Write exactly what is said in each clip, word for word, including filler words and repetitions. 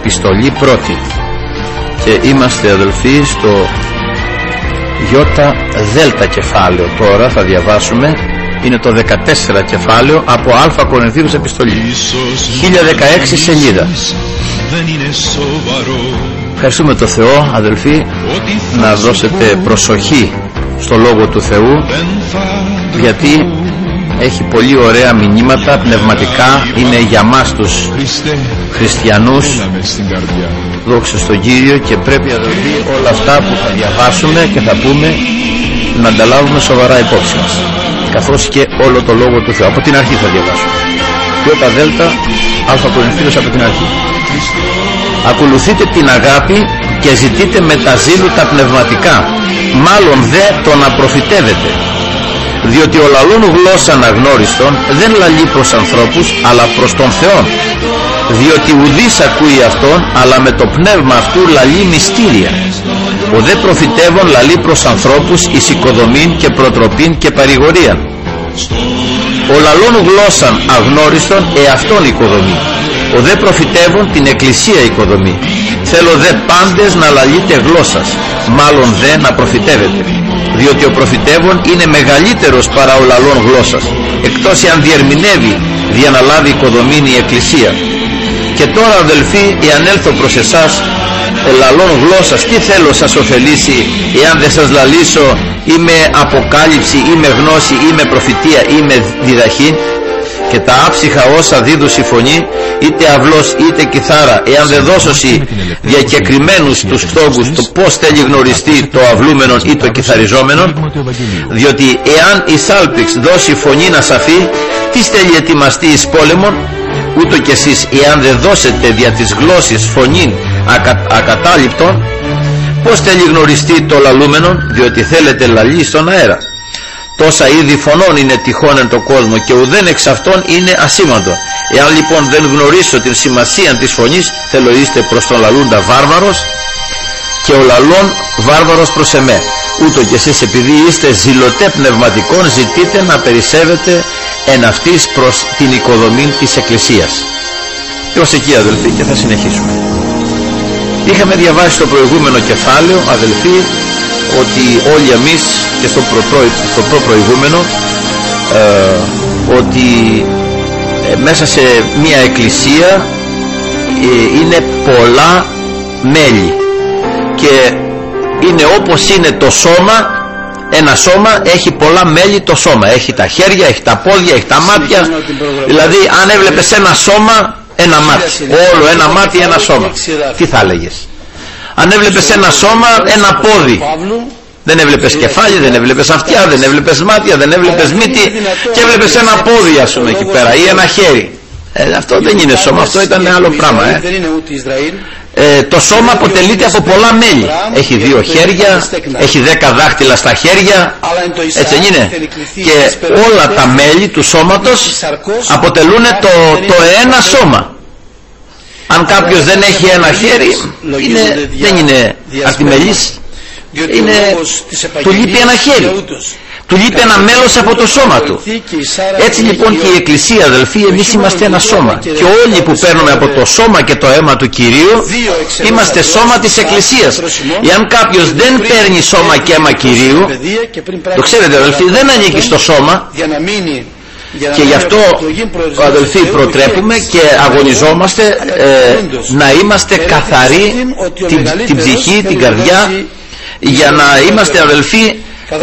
επιστολή πρώτη, και είμαστε αδελφοί στο Ιώτα Δέλτα κεφάλαιο. Τώρα θα διαβάσουμε, είναι το δεκατέσσερα κεφάλαιο από Α Κορινθίους επιστολή, χίλια δεκαέξι σελίδα. Ευχαριστούμε το Θεό, αδελφοί, να δώσετε προσοχή στο Λόγο του Θεού, γιατί έχει πολύ ωραία μηνύματα πνευματικά, είναι για μας τους χριστιανούς, δόξα στον Κύριο, και πρέπει, αδελφοί, όλα αυτά που θα διαβάσουμε και θα πούμε να ανταλάβουμε σοβαρά υπόψη μας, καθώς και όλο το Λόγο του Θεού. Από την αρχή θα διαβάσουμε. Ιώτα Δέλτα, Α Κορινθίους από την αρχή. Ακολουθείτε την αγάπη και ζητείτε με τα ζήλου τα πνευματικά, μάλλον δε το να προφητεύετε, διότι ο λαλούν γλώσσαν αγνώριστον δεν λαλεί προς ανθρώπους αλλά προς τον Θεόν, διότι ουδής ακούει αυτόν, αλλά με το πνεύμα αυτού λαλεί μυστήρια. Ο δε προφητεύων λαλεί προς ανθρώπους εις οικοδομήν και προτροπήν και παρηγορίαν. Ο λαλούν γλώσσαν αγνώριστον εαυτόν οικοδομή, ο δε προφητεύων την εκκλησία οικοδομή. Θέλω δε πάντες να λαλείτε γλώσσας, μάλλον δε να προφητεύετε, διότι ο προφητεύων είναι μεγαλύτερος παρά ο λαλών γλώσσας, εκτός εάν διερμηνεύει για να λάβει οικοδομήν η εκκλησία. Και τώρα, αδελφοί, εάν έλθω προς εσάς λαλών γλώσσας, τι θέλω σας ωφελήσει, εάν δεν σας λαλήσω ή με αποκάλυψη ή με γνώση ή με προφητεία ή με διδαχή? Και τα άψυχα όσα δίδουσι φωνή, είτε αυλός είτε κιθάρα, εάν δεν δώσωσι διακεκριμένους τους στόχους το πως θέλει γνωριστεί το αυλούμενον ή το κιθαριζόμενον, διότι εάν η σάλπιξ δώσει φωνή να σαφεί, τι θέλει ετοιμαστεί εις πόλεμον? Ούτω κι εσείς, εάν δεν δώσετε δια της γλώσσης φωνήν ακα, ακατάληπτον, πως θέλει γνωριστεί το λαλούμενον? Διότι θέλετε λαλεί στον αέρα. Τόσα είδη φωνών είναι τυχόν εν το κόσμο, και ουδέν εξ αυτών είναι ασήμαντο. Εάν λοιπόν δεν γνωρίσω την σημασία της φωνής, θέλω είστε προς τον λαλούντα βάρβαρος, και ο λαλών βάρβαρος προς εμέ. Ούτω κι εσείς, επειδή είστε ζηλωτέ πνευματικών, ζητείτε να περισσεύετε εν αυτής προς την οικοδομή της εκκλησίας. Έως εκεί, αδελφοί, και θα συνεχίσουμε. Είχαμε διαβάσει στο προηγούμενο κεφάλαιο, αδελφοί, ότι όλοι εμείς, και στο, πρωτο, στο προ-προηγούμενο, ε, ότι ε, μέσα σε μια εκκλησία ε, είναι πολλά μέλη, και είναι όπως είναι το σώμα. Ένα σώμα έχει πολλά μέλη, το σώμα έχει τα χέρια, έχει τα πόδια, έχει τα μάτια. Δηλαδή αν έβλεπες ένα σώμα, ένα μάτι, όλο ένα μάτι, ένα σώμα, τι θα έλεγες? Αν έβλεπες ένα σώμα, ένα πόδι, δεν έβλεπες κεφάλι, δεν έβλεπες αυτιά, δεν έβλεπες μάτια, δεν έβλεπες μύτη, και έβλεπες ένα πόδι, ας πούμε, εκεί πέρα, ή ένα χέρι. Ε, αυτό δεν είναι σώμα, αυτό ήταν άλλο πράγμα. Ε. Ε, το σώμα αποτελείται από πολλά μέλη. Έχει δύο χέρια, έχει δέκα δάχτυλα στα χέρια, έτσι είναι. Και όλα τα μέλη του σώματος αποτελούν το, το ένα σώμα. Αν κάποιος δεν έχει ένα χέρι, είναι, δεν είναι αρτιμελής, είναι, του λείπει ένα χέρι, του λείπει ένα μέλος από το σώμα του. Έτσι λοιπόν και η Εκκλησία, αδελφοί, εμείς είμαστε ένα σώμα, και όλοι που παίρνουμε από το σώμα και το αίμα του Κυρίου είμαστε σώμα της Εκκλησίας. Εάν κάποιος δεν παίρνει σώμα και αίμα Κυρίου, το ξέρετε, αδελφοί, δεν ανήκει στο σώμα. Και γι' αυτό, αδελφοί, προτρέπουμε και αγωνιζόμαστε ε, να είμαστε καθαροί την, την ψυχή, την καρδιά, για να είμαστε, αδελφοί,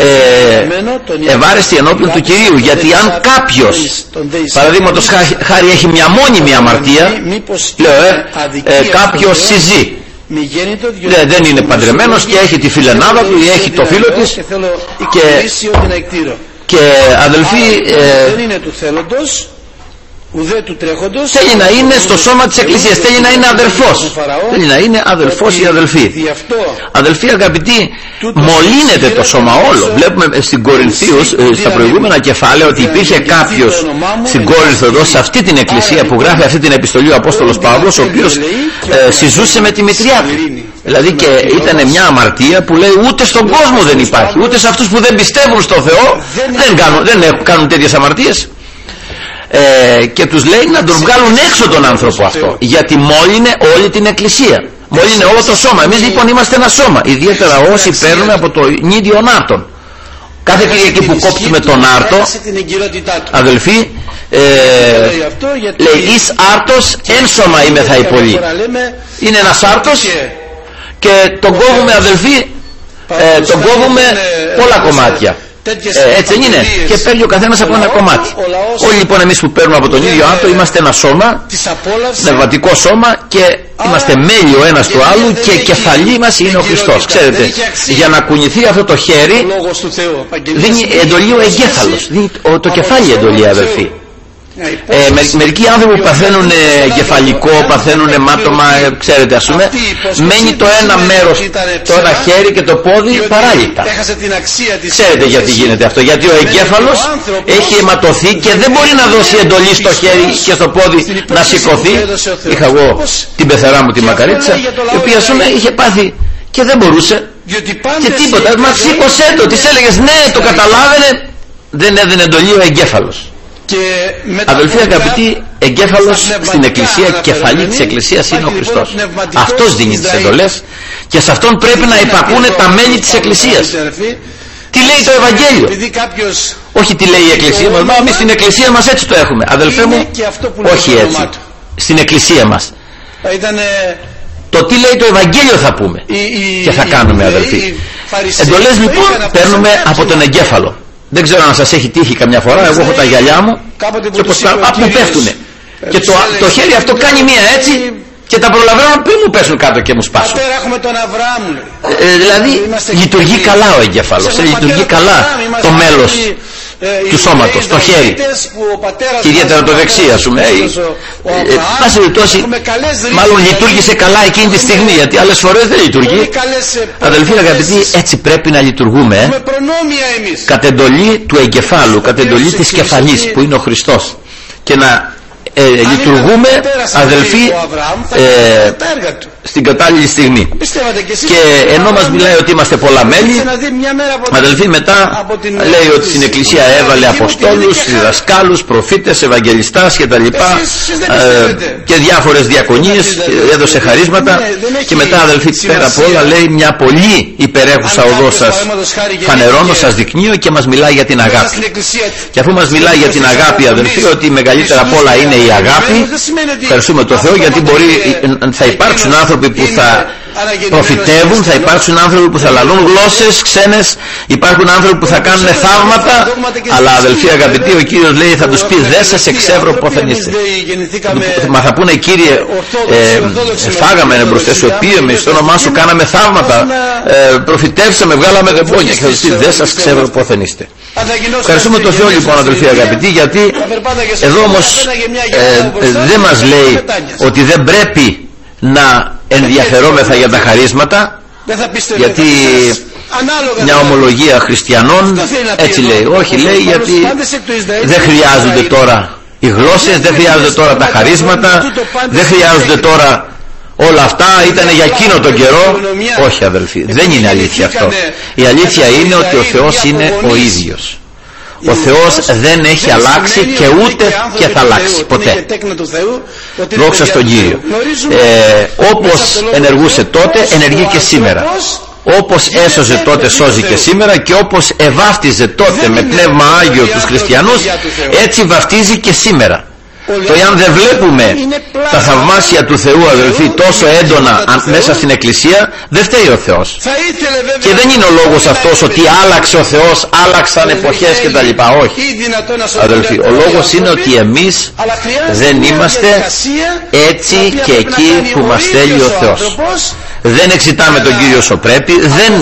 ε, ευάρεστοι ενώπιον του Κυρίου. Γιατί αν κάποιος, παραδείγματος χάρη, έχει μια μόνιμη αμαρτία, λέω ε, ε, κάποιος συζεί, Δε, δεν είναι παντρεμένος και έχει τη φιλενάδα του ή έχει το φίλο της, και, και αδελφοί, ε, δεν είναι του θέλοντος ουδέ του τρέχοντος, θέλει να είναι στο σώμα της Εκκλησίας, θέλει να είναι αδελφός, θέλει να είναι αδελφός ή αδελφή. Αδελφοί αγαπητοί, μολύνεται το σώμα όλο. Βλέπουμε στην Κορινθίους, στα προηγούμενα κεφάλαια, ότι υπήρχε κάποιος στην Κόρινθο, εδώ, σε αυτή την εκκλησία που γράφει αυτή την επιστολή ο Απόστολος Παύλος, ο οποίος ε, συζούσε με τη μητριά του. Δηλαδή, και ήταν μια αμαρτία που λέει ούτε στον κόσμο δεν υπάρχει, ούτε σε αυτούς που δεν πιστεύουν στον Θεό δεν κάνουν, δεν κάνουν τέτοιες αμαρτίες. ε, και τους λέει να τον βγάλουν έξω τον άνθρωπο αυτό, γιατί μόλυνε όλη την εκκλησία, μόλυνε όλο το σώμα. Εμείς λοιπόν είμαστε ένα σώμα, ιδιαίτερα όσοι παίρνουμε από το νίδιο άρτον. Κάθε Κυριακή που κόψουμε τον άρτο, αδελφοί, ε, λέει εις άρτος εν σώμα είμαι θα υπολεί. Είναι ένας άρτος και τον κόβουμε, αδελφοί, ε, τον κόβουμε πολλά κομμάτια. Ε, έτσι δεν είναι, και παίρνει ο καθένας από ένα κομμάτι. Όλοι λοιπόν εμείς που παίρνουμε από τον ίδιο άρτο είμαστε ένα σώμα, πνευματικό σώμα, και είμαστε μέλη ο ένας του άλλου, και κεφαλή μας είναι ο Χριστός. Ξέρετε, για να κουνηθεί αυτό το χέρι δίνει εντολή ο εγκέφαλος, δίνει το κεφάλι εντολή, αδελφοί. Ε, με, μερικοί άνθρωποι που παθαίνουν ε, κεφαλικό, παθαίνουν αιμάτωμα, ε, ξέρετε, ας πούμε, μένει το ένα μέρος, το ένα χέρι και το πόδι παράλυτα. Ξέρετε γιατί γίνεται αυτό? Γιατί ο εγκέφαλος έχει αιματωθεί και δεν μπορεί να δώσει εντολή στο χέρι και στο πόδι να σηκωθεί. Είχα εγώ την πεθερά μου τη Μακαρίτσα, η οποία ας πούμε είχε πάθει και δεν μπορούσε και τίποτα. Μα σήκωσέ το, της έλεγες ναι, το καταλάβαινε, δεν έδινε εντολή ο εγκέφαλος. Αδελφοί αγαπητοί, εγκέφαλος στην Εκκλησία, κεφαλή της Εκκλησίας είναι ο Χριστός. Αυτός δίνει τις εντολές και σε αυτόν πρέπει να υπακούνε τα μέλη της Εκκλησίας. Τι λέει το Ευαγγέλιο? Όχι τι λέει η Εκκλησία μας. Μα εμείς στην Εκκλησία μας έτσι το έχουμε. Αδελφέ μου, όχι έτσι. Στην Εκκλησία μας το τι λέει το Ευαγγέλιο θα πούμε και θα κάνουμε, αδελφοί. Εντολές λοιπόν παίρνουμε από τον εγκέφαλο. Δεν ξέρω αν σας έχει τύχει καμιά φορά, εγώ έχω τα γυαλιά μου και πως μου πέφτουνε και το, το χέρι αυτό κάνει μία έτσι και τα προλαβαίνω πριν μου πέσουν κάτω και μου σπάσουν. ε, δηλαδή λειτουργεί καλά ο εγκέφαλος, λειτουργεί καλά το μέλος του σώματος, το χέρι, και ιδιαίτερα το δεξί, ας πούμε. Πάση περιπτώσει, μάλλον λειτουργήσε καλά εκείνη τη στιγμή, γιατί άλλες φορές δεν λειτουργεί. Αδελφοί αγαπητοί, έτσι πρέπει να λειτουργούμε, ε? κατ' εντολή του εγκεφάλου, κατ' εντολή της κεφαλής που είναι ο Χριστός, και να ε, λειτουργούμε, αδελφοί, ε, στην κατάλληλη στιγμή. Και ενώ μας μιλάει ότι είμαστε πολλά μέλη, αδελφοί, μετά λέει ότι στην Εκκλησία έβαλε αποστόλους, διδασκάλους, προφήτες, ευαγγελιστάς και τα λοιπά, ε, και διάφορες διακονίες, έδωσε χαρίσματα. Και μετά, αδελφοί, πέρα από όλα λέει μια πολύ υπερέχουσα οδό σας φανερώνω, σας δεικνύω, και μας μιλάει για την αγάπη. Και αφού μας μιλάει για την αγάπη, αδελφοί, ότι μεγαλύτερα απ' όλα είναι η αγάπη, ευχαριστούμε τον Θεό, γιατί μπορεί, θα υπάρξουν άνθρωποι που θα προφητεύουν, θα υπάρξουν άνθρωποι που θα λαλούν γλώσσες ξένες, υπάρχουν άνθρωποι που θα κάνουν θαύματα, αλλά αδελφοί αγαπητοί, ο Κύριος λέει θα τους πει δε σας εξεύρω πόθεν είστε. Μα θα πούνε Κύριε, ε, φάγαμε μπροστά σου, επίεμε στο όνομά σου, κάναμε θαύματα, ε, προφητεύσαμε, βγάλαμε δαιμόνια, και θα τους πει δε σας εξεύρω πόθεν είστε. Ευχαριστούμε τον Θεό λοιπόν, αδελφοί αγαπητοί, γιατί εδώ όμως ε, ε, δεν μας λέει ότι δεν πρέπει να ενδιαφερόμεθα για τα χαρίσματα, γιατί μια ομολογία χριστιανών έτσι λέει. Όχι, λέει, γιατί δεν χρειάζονται τώρα οι γλώσσες, δεν χρειάζονται τώρα τα χαρίσματα, δεν χρειάζονται τώρα όλα αυτά, ήταν για εκείνο τον καιρό. Όχι, αδελφοί, δεν είναι αλήθεια αυτό. Η αλήθεια είναι ότι ο Θεός είναι ο ίδιος. Ο Θεός δεν έχει αλλάξει και ούτε και θα αλλάξει ποτέ. Δόξα στον Κύριο. Ε, όπως ενεργούσε τότε, ενεργεί και σήμερα. Όπως έσωζε τότε, σώζει και σήμερα, και όπως ευάφτιζε τότε με πνεύμα Άγιο τους χριστιανούς, έτσι βαφτίζει και σήμερα. Το εάν δεν βλέπουμε τα θαυμάσια του Θεού, αδελφοί, τόσο έντονα μέσα στην Εκκλησία, δεν φταίει ο Θεός. Και δεν είναι ο λόγος αυτός ότι άλλαξε ο Θεός, άλλαξαν εποχές κτλ. Όχι, αδελφοί, ο λόγος είναι ότι εμείς δεν είμαστε έτσι και εκεί που μας θέλει ο Θεός. Δεν εξητάμε τον Κύριο όσο πρέπει, δεν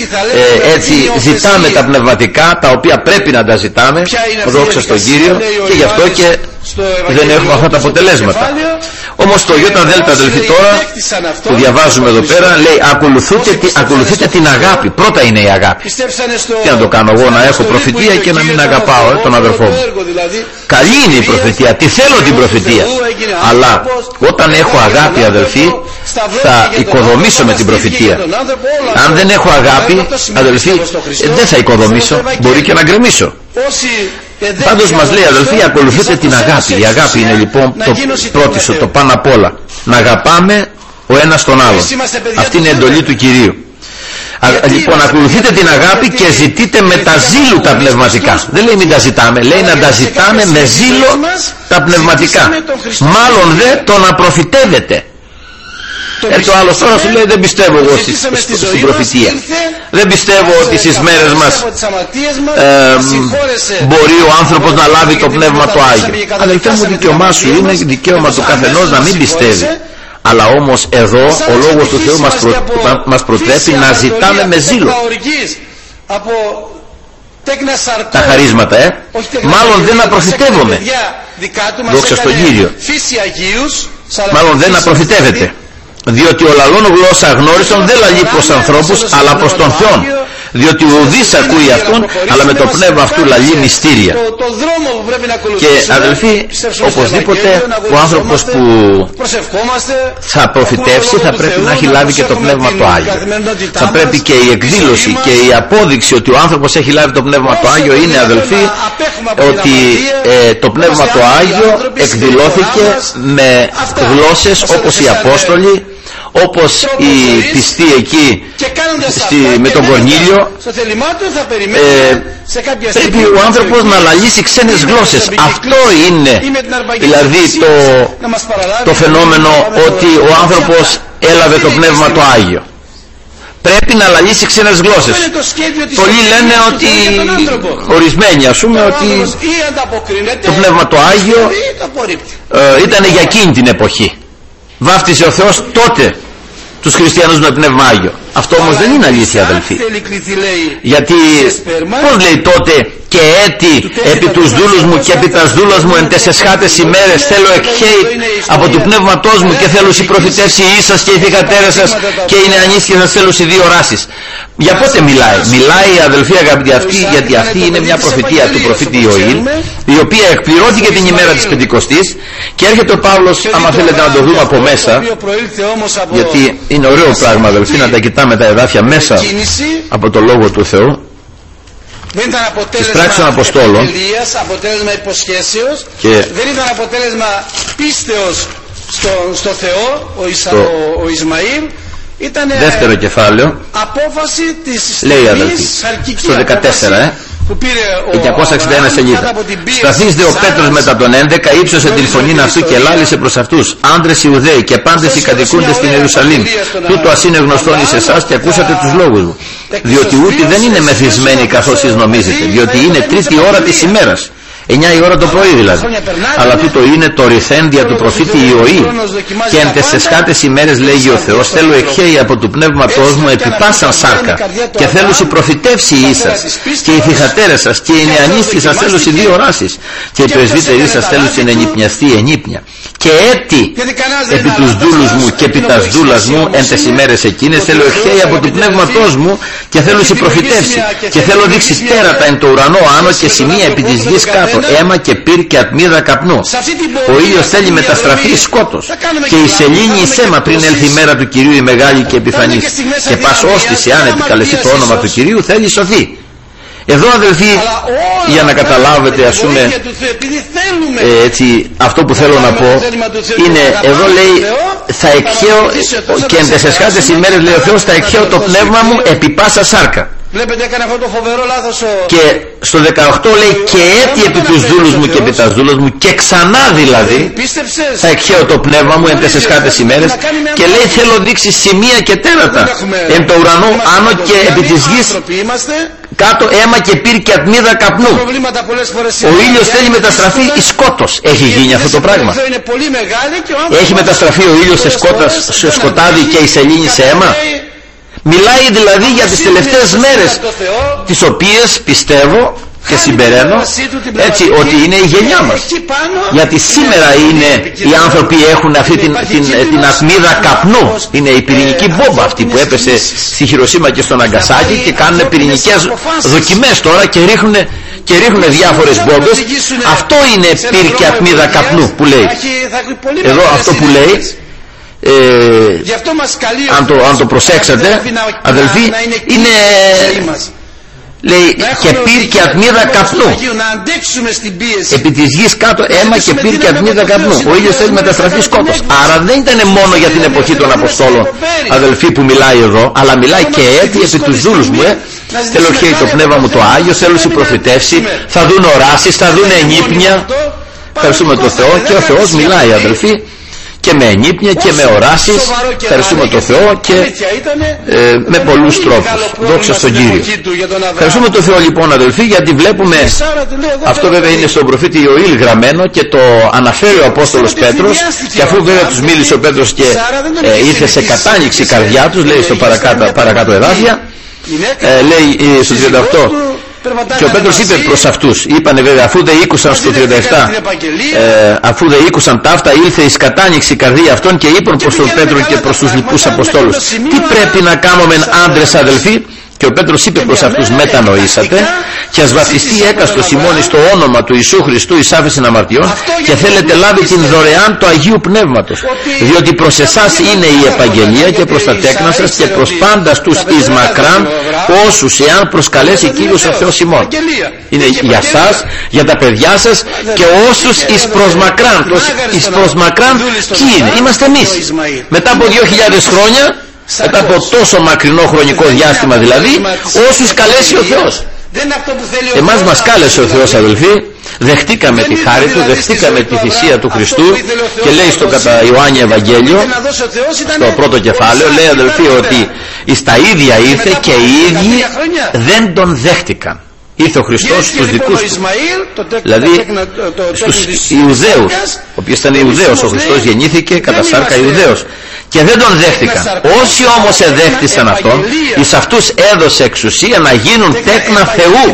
ε, έτσι ζητάμε τα πνευματικά τα οποία πρέπει να τα ζητάμε, δόξα στον Κύριο, και γι' αυτό και δεν έχουμε αυτά τα αποτελέσματα. Όμως το Ιώτα Δέλτα, αδελφοί, τώρα που διαβάζουμε εδώ πέρα, λέει ακολουθείτε, ακολουθείτε την αγάπη. Πρώτα είναι η αγάπη. Τι να το κάνω εγώ, να έχω προφητεία και να μην αγαπάω ε, τον αδερφό μου? Καλή είναι η προφητεία, τη θέλω την προφητεία, αλλά όταν έχω αγάπη, αδελφοί, θα οικοδομήσω με την προφητεία. Αν δεν έχω αγάπη, αδελφοί, δεν θα οικοδομήσω, μπορεί και να γκρεμίσω. Πάντως μας λέει, αδελφοί, ακολουθείτε την αγάπη. Η αγάπη είναι λοιπόν το πρώτο, το πάνω απ' όλα. Να αγαπάμε ο ένας τον άλλον. Αυτή είναι η εντολή του Κυρίου. Α, λοιπόν, ακολουθείτε την αγάπη και ζητείτε με τα ζήλου τα πνευματικά. Δεν λέει μην τα ζητάμε, λέει να τα ζητάμε με ζήλο τα πνευματικά. Μάλλον δε το να προφητεύετε. Έτσι ο άλλος τώρα σου λέει δεν πιστεύω εγώ στην προφητεία. Δεν πιστεύω ότι στις μέρες μας ε, μπορεί ο άνθρωπος να λάβει το Πνεύμα το Άγιο. Αδελφέ μου, δικαίωμά σου είναι, δικαίωμα του καθενός να μην πιστεύει. Αλλά όμως εδώ ο Λόγος του Θεού μας, προ, μας προτρέπει να ζητάμε με ζήλο τα χαρίσματα, ε. Μάλλον δεν να προφητεύομαι. Δόξα στον Κύριο. Μάλλον δεν να προφητεύεται. Διότι ο λαλών γλώσσα γνώρισον δεν λαλεί προς ανθρώπους αλλά προς τον Θεόν. Διότι ουδής ακούει αυτόν αλλά με το πνεύμα αυτού λαλεί μυστήρια. Και αδελφοί, οπωσδήποτε ο άνθρωπος που θα προφητεύσει θα πρέπει να έχει λάβει και το πνεύμα το Άγιο. Θα πρέπει και η εκδήλωση και η απόδειξη ότι ο άνθρωπος έχει λάβει το πνεύμα το Άγιο είναι, αδελφοί, ότι ε, το πνεύμα το Άγιο εκδηλώθηκε με γλώσσες όπως οι Απόστολοι, όπως οι πιστοί εκεί στη, με τον Κορνήλιο. ε, πρέπει ο άνθρωπος να λαλήσει ξένες γλώσσες. Αυτό είναι δηλαδή το, το φαινόμενο ότι ο άνθρωπος έλαβε το πνεύμα το Άγιο. Πρέπει να λαλήσει ξένες γλώσσες. Πολλοί λένε ότι, ορισμένοι ας πούμε, ότι το πνεύμα το Άγιο ε, ήταν για εκείνη την εποχή. Βάφτισε ο Θεός τότε τους χριστιανούς με πνεύμα Άγιο. Αυτό όμως δεν είναι αλήθεια, αδελφοί. Γιατί πώς λέει τότε και έτη επί τους δούλους μου και επί τας δούλας μου εν τες εσχάτες ημέρες θέλω εκχέει από του πνεύματός μου και θέλω η προφητεύσει η ίσας και οι θυγατέρες σας και οι νεανείς και σας θέλω οι δύο ράσεις. Για πότε μιλάει? Μιλάει, αδελφοί αγαπητοί, αυτή, γιατί αυτή είναι μια προφητεία του προφήτη Ιωήλ, η οποία εκπληρώθηκε την ημέρα της Πεντηκοστής, και έρχεται ο Παύλος, άμα θέλετε να το δούμε από μέσα, γιατί είναι ωραίο πράγμα, αδελφοί, να τα κοιτάμε τα εδάφια μέσα από το Λόγο του Θεού. Δεν ήταν αποτέλεσμα πράξεις των Αποστόλων, Ελίας, αποτέλεσμα υποσχέσεως, και δεν ήταν αποτέλεσμα πίστεως στο, στο Θεό, ο, Ισα, το ο, ο Ισμαήλ. Ήταν δεύτερο κεφάλαιο, απόφαση της στενής σαλκικής στο δεκατέσσερα, ε, που πήρε ο εκατόν εξήντα ένα σελίδα. Σταθείς δε ο Πέτρος μετά τον έντεκα, ύψωσε την φωνή αυτού και λάλησε προς αυτούς: άντρες Ιουδαίοι και πάντες οι κατοικούντες στην Ιερουσαλήμ, τούτο ας είναι γνωστόν εις εσάς και ακούσατε τους λόγους μου. Διότι ούτε δεν είναι μεθυσμένοι καθώς εσείς νομίζετε, διότι είναι τρίτη ώρα της ημέρας, εννιά η ώρα το πρωί δηλαδή. Αλλά τούτο είναι το ρηθέντια του προφήτη Ιωήλ. Και εν τες εσχάτες ημέρες λέγει ο Θεός, θέλω εκχέει από του πνεύματός μου επί πάσαν σάρκα, και θέλω η προφητεύσει η ίσας και οι θυγατέρες σας και οι νεανείς σας θέλω οι δύο ράσεις και οι πρεσβύτεροι σας θέλω στην ενυπνιαστή ενύπνια. Και έτη επί τους δούλους μου και επί τας δούλας μου εν τες ημέρες εκείνες θέλω εκχέει από του πνεύματός μου και θέλω η προφητεύσει και θέλω δείξει τέρατα εν το ουρανό άνω και σημεία επί της γης κάτω, αίμα και πυρ και ατμίδα καπνού. Ο ήλιος θέλει μεταστραφεί εις σκότος και η σελήνη εις αίμα πριν έλθει η μέρα του Κυρίου η μεγάλη και επιφανής. Και πας ώστις εάν επικαλεστεί το όνομα του Κυρίου θέλει σωθεί. Εδώ, αδελφοί, για να καταλάβετε, ας πούμε, ε, έτσι, αυτό που θέλω να πω είναι, εδώ λέει θα εκχέω και εν τες εσχάτες ημέρες, λέει ο Θεός, θα εκχέω το πνεύμα μου επί πάσα σάρκα. Βλέπετε, έκανε αυτό το φοβερό λάθος ο... Και στο δεκαοκτώ λέει και έτη επί τους δούλους μου και επί τας δούλας μου, και ξανά δηλαδή θα εκχέω το πνεύμα μου εν τες εσχάτες ημέρες, και λέει θέλω δείξει σημεία και τέρατα εν το ουρανό άνω και επί της γης κάτω, αίμα και πυρ και ατμίδα καπνού. Ο ήλιος θέλει μεταστραφεί εις σκότος. Έχει γίνει αυτό το πράγμα? Έχει μεταστραφεί ο ήλιος σε, σκότας, σε σκοτάδι και η σελήνη σε αίμα? Μιλάει δηλαδή για τις τελευταίες μέρες, τις οποίες πιστεύω και συμπεραίνω έτσι ότι είναι η γενιά μας. Γιατί σήμερα είναι οι άνθρωποι έχουν αυτή την, την, την ατμίδα καπνού. Είναι η πυρηνική μπόμπα αυτή που έπεσε στη Χιροσίμα και στον Ναγκασάκι και κάνουν πυρηνικές δοκιμές τώρα και ρίχνουν, και ρίχνουν διάφορες μπόμπες. Αυτό είναι πυρ και ατμίδα καπνού που λέει. Εδώ αυτό που λέει, Ε, αν, το, αν το προσέξετε, αδελφοί, είναι, λέει και πήρ και ατμίδα καπνού. Επί της γης κάτω αίμα και πήρ και ατμίδα καπνού. Ο ήλιος θέλει μεταστραφεί σκότος. Άρα δεν ήταν μόνο για την εποχή των Αποστόλων, αδελφοί, που μιλάει εδώ, αλλά μιλάει και έτσι επί τους δούλους μου. Ε. Θέλω χαίρει το πνεύμα μου το Άγιο, θέλω συμπροφητεύσει, θα δουν οράσεις, θα δουν ενύπνια. Ευχαριστούμε τον Θεό, και ο Θεός μιλάει, αδελφοί, και με ενύπνια και με οράσεις. Ευχαριστούμε τον Θεό και ε, με πολλούς τρόπους. Δόξα στον Κύριο. Ευχαριστούμε τον Θεό λοιπόν, αδελφοί, γιατί βλέπουμε, αυτό βέβαια είναι στον προφήτη Ιωήλ γραμμένο και το αναφέρει ο Απόστολος Πέτρος, και αφού βέβαια τους μίλησε ο Πέτρος και ε, ήρθε σε κατάνοιξη η καρδιά τους, λέει στο παρακάτω, παρακάτω εδάφια, ε, λέει στο τριάντα οκτώ, και ο Πέτρος είπε προς αυτούς, είπανε βέβαια, αφού δεν ήκουσαν στο τριάντα επτά, ε, αφού δεν ήκουσαν ταύτα, ήλθε εις κατάνοιξη η καρδία αυτών, και είπαν προς τον Πέτρο και προς τους λοιπούς Αποστόλους, τι πρέπει να κάνουμε άντρες, αδελφοί? Και ο Πέτρος είπε προς αυτούς, μετανοήσατε και ας βαπτιστεί έκαστος ημών στο όνομα του Ιησού Χριστού εις άφεσιν αμαρτιών, και θέλετε λάβει την δωρεάν του Αγίου Πνεύματος, διότι προς εσάς είναι η επαγγελία και προς τα τέκνα σας και προς πάντας τους εις μακράν όσους εάν προσκαλέσει Κύριος ο Θεός ημών. Είναι για σας, για τα παιδιά σας και όσους εις προς μακράν. Εις προς μακράν ποιοι είναι? Είμαστε εμείς. Μετά από δύο χιλιάδες χρόνια, μετά από τόσο μακρινό χρονικό διάστημα δηλαδή, όσους καλέσει ο Θεός. Εμάς μας κάλεσε ο Θεός, αδελφοί, δεχτήκαμε τη χάρη του, δεχτήκαμε τη θυσία του Χριστού, και λέει στο κατά Ιωάννη Ευαγγέλιο, στο πρώτο κεφάλαιο, λέει, αδελφοί, ότι εις τα ίδια ήρθε και οι ίδιοι δεν τον δέχτηκαν. Ήρθε ο Χριστός στους δικούς του, δηλαδή στους Ιουδαίους, ο οποίος ήταν Ιουδαίος, ο Χριστός γεννήθηκε κατά σάρκα Ιουδαίος, και δεν τον δέχτηκαν. Όσοι όμως εδέχτησαν αυτόν, εις αυτούς έδωσε εξουσία να γίνουν τέκνα Θεού,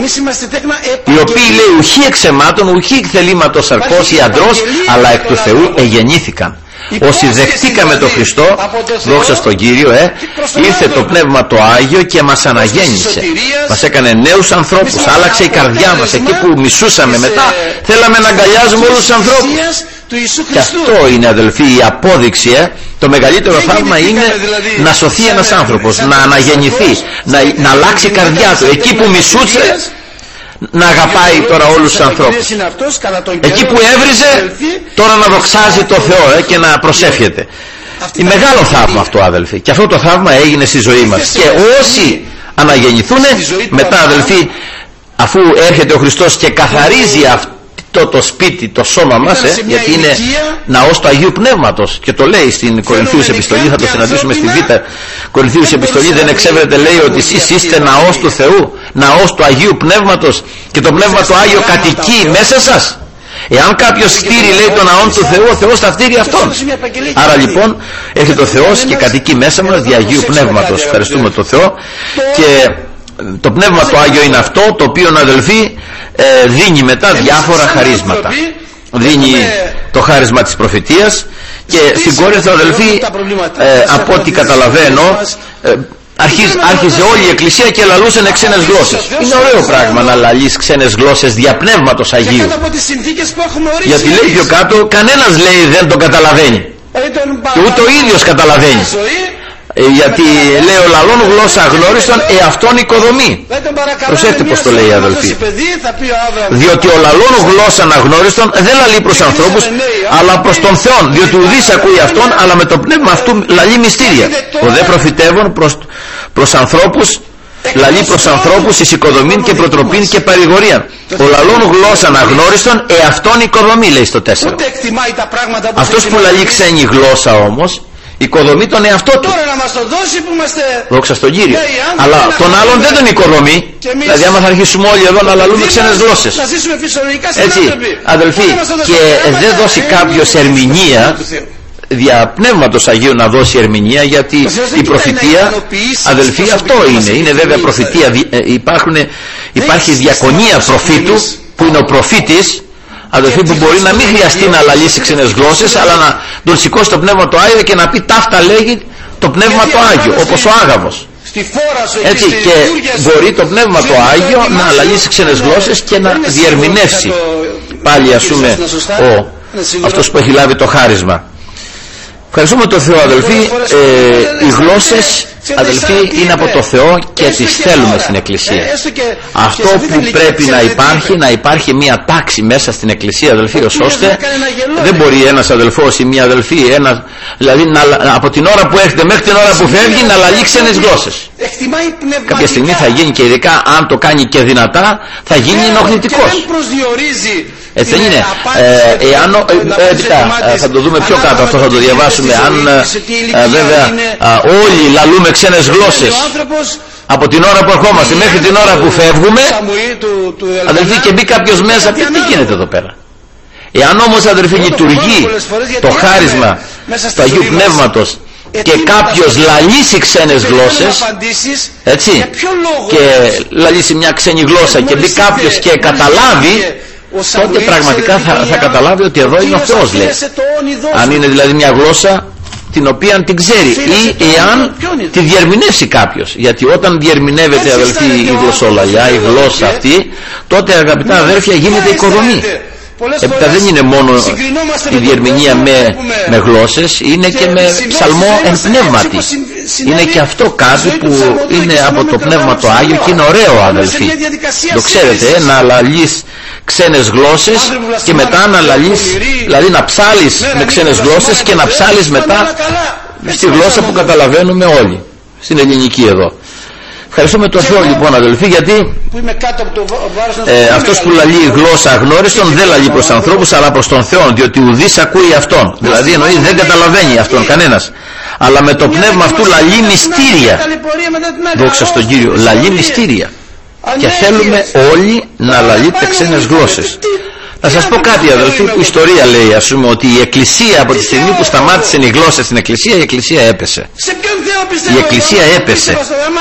οι οποίοι, λέει, ουχή εξαιμάτων, ουχή θελήματος σαρκός ή αντρός, αλλά εκ του Θεού εγεννήθηκαν. Όσοι δεχτήκαμε τον Χριστό, δόξα στον Κύριο, ε, ήρθε το Πνεύμα το Άγιο και μας αναγέννησε, μας έκανε νέους ανθρώπους, άλλαξε η καρδιά μας. Εκεί που μισούσαμε μετά, θέλαμε να αγκαλιάζουμε όλους τους ανθρώπους. Και αυτό είναι, αδελφοί, η απόδειξη, ε. Το μεγαλύτερο θαύμα είναι να σωθεί ένας άνθρωπος, να αναγεννηθεί, να, να αλλάξει η καρδιά του. Εκεί που μισούσε, να αγαπάει τώρα όλους τους ανθρώπους. Εκεί που έβριζε, τώρα να δοξάζει το Θεό, ε, και να προσεύχεται. Είναι μεγάλο θαύμα αυτό, αδελφοί, και αυτό το θαύμα έγινε στη ζωή μας. Και όσοι αναγεννηθούν μετά, αδελφοί, αφού έρχεται ο Χριστός και καθαρίζει αυτό το, το σπίτι, το σώμα μας, ε, γιατί είναι ναός του Αγίου Πνεύματος, και το λέει στην Κορινθίους επιστολή, θα το συναντήσουμε στη Β' Κορινθίους επιστολή, δεν εξέβρετε, λέει, ότι εσείς είστε ναός του Θεού, ναός του Αγίου Πνεύματος, και το Πνεύμα το Άγιο κατοικεί μέσα σας. Εάν κάποιος στήρει, λέει, τον ναόν του Θεού, ο Θεός θα στήρει αυτόν. Άρα λοιπόν έρχεται ο Θεός και κατοικεί μέσα μας δια Αγίου Πνεύματος. Ευχαριστούμε τον Θεό. Και το Πνεύμα το Άγιο είναι αυτό το οποίο, αδελφοί, ε, δίνει μετά διάφορα χαρίσματα. Δίνει το χάρισμα της προφητείας, και στην Κόρινθο, αδελφοί, ε, από ό,τι καταλαβαίνω, ε, Αρχίζ, άρχιζε όλη η Εκκλησία και λαλούσαν ξένες γλώσσες. Είναι ωραίο πράγμα να λαλείς ξένες γλώσσες δια Πνεύματος Αγίου. Γιατί λέει πιο κάτω, κανένας, λέει, δεν το καταλαβαίνει. Και ούτε ο ίδιος καταλαβαίνει. Ε, γιατί λέει ο λαλών γλώσσα αγνώριστον εαυτόν οικοδομή. Προσέχτε πως το λέει, αδελφοί. Διότι ο λαλών γλώσσα αγνώριστον δεν λαλεί προς ανθρώπους, αλλά προς τον Θεόν. Διότι ουδής ακούει αυτόν, αλλά με το πνεύμα αυτού λαλεί μυστήρια. Ο δε προφητεύων προς, προς ανθρώπους, λαλεί προς ανθρώπους εις οικοδομήν και προτροπήν και παρηγορία. Ο λαλών γλώσσα αγνώριστον εαυτόν οικοδομή, λέει στο τέσσερα. Αυτός που λαλεί ξένη γλώσσα όμως οικοδομεί τον εαυτό του. Τώρα να μας το δώσει που είμαστε... Δόξα στον Κύριο. Αλλά τον άλλον δεν τον οικοδομεί. Δηλαδή άμα θα αρχίσουμε όλοι εδώ να λαλούμε ξένες γλώσσες, έτσι, αδελφοί, και δεν δώσει κάποιος ερμηνεία δια Πνεύματος Αγίου, να δώσει ερμηνεία, γιατί η προφητεία, αδελφοί, αυτό είναι. Είναι βέβαια προφητεία. Υπάρχουν, υπάρχει διακονία προφήτου που είναι ο προφήτης, αδελφοί, που μπορεί να μην χρειαστεί να λαλήσει ξένες γλώσσες, αλλά να τον σηκώσει το Πνεύμα το Άγιο και να πει ταύτα λέγει το Πνεύμα το Άγιο, όπως ο Άγαβος. Έτσι, και μπορεί το Πνεύμα το Άγιο να λαλήσει ξένες γλώσσες και να διερμηνεύσει πάλι, ας πούμε, ο, αυτός που έχει λάβει το χάρισμα. Ευχαριστούμε τον Θεό, αδελφοί. Ε, οι γλώσσες, αδελφοί, είναι από το Θεό και τις θέλουμε στην Εκκλησία. Αυτό που πρέπει να υπάρχει, να υπάρχει μια τάξη μέσα στην Εκκλησία, αδελφοί, ως ώστε δεν μπορεί ένας αδελφός ή μια αδελφή, ένα, δηλαδή να, από την ώρα που έρχεται μέχρι την ώρα που φεύγει, να λαλεί ξένες γλώσσες. Κάποια στιγμή θα γίνει, και ειδικά αν το κάνει και δυνατά, θα γίνει ενοχλητικός. Έτσι δεν είναι? Ε, εάν, ε, έπειτα, θα το δούμε πιο κάτω, αυτό θα το διαβάσουμε. Αν ε, βέβαια ε, όλοι λαλούμε ξένες γλώσσες από την ώρα που ερχόμαστε μέχρι την ώρα που φεύγουμε, αδελφοί, και μπει κάποιος μέσα, τι γίνεται εδώ πέρα? Εάν όμως, αδελφοί, λειτουργεί το χάρισμα του Αγίου Πνεύματος και κάποιος λαλήσει ξένες γλώσσες, έτσι, και λαλήσει μια ξένη γλώσσα και μπει κάποιος και καταλάβει, τότε πραγματικά θα, θα καταλάβει ότι εδώ είναι ο Θεός, λέει. Αν είναι δηλαδή μια γλώσσα την οποία την ξέρει, ή εάν τη διερμηνεύσει κάποιος. Γιατί όταν διερμηνεύεται, αδελφοί, η γλωσσολαλιά, η γλώσσα αυτή, τότε, αγαπητά αδέρφια, γίνεται οικοδομή. Έπειτα δεν είναι μόνο η διερμηνία με, με γλώσσες, είναι και με ψαλμό εν πνεύματι. Είναι και αυτό κάτι που είναι από το Πνεύμα το Άγιο και είναι ωραίο, αδελφοί. Το ξέρετε, ε, να λαλείς ξένες γλώσσες και μετά να λαλείς, δηλαδή να ψάλεις με ξένες γλώσσες και να ψάλεις μετά στη γλώσσα που καταλαβαίνουμε όλοι, στην ελληνική εδώ. Ευχαριστούμε τον Θεό, λοιπόν, αδελφοί, γιατί ε, αυτός που λαλεί γλώσσα αγνώριστον δεν λαλεί προς ανθρώπους αλλά προς τον Θεό, διότι ουδής ακούει αυτόν. Δηλαδή εννοεί δεν καταλαβαίνει αυτόν κανένας, αλλά με το πνεύμα αυτού λαλεί μυστήρια. Δόξα στον Κύριο, λαλεί μυστήρια. Και θέλουμε όλοι να λαλείτε ξένες γλώσσες. Θα σας πω κάτι, αδελφοί, που η ιστορία λέει, ας πούμε, ότι η Εκκλησία, από τη στιγμή που σταμάτησαν οι γλώσσες στην Εκκλησία, η Εκκλησία έπεσε. Η Εκκλησία έπεσε.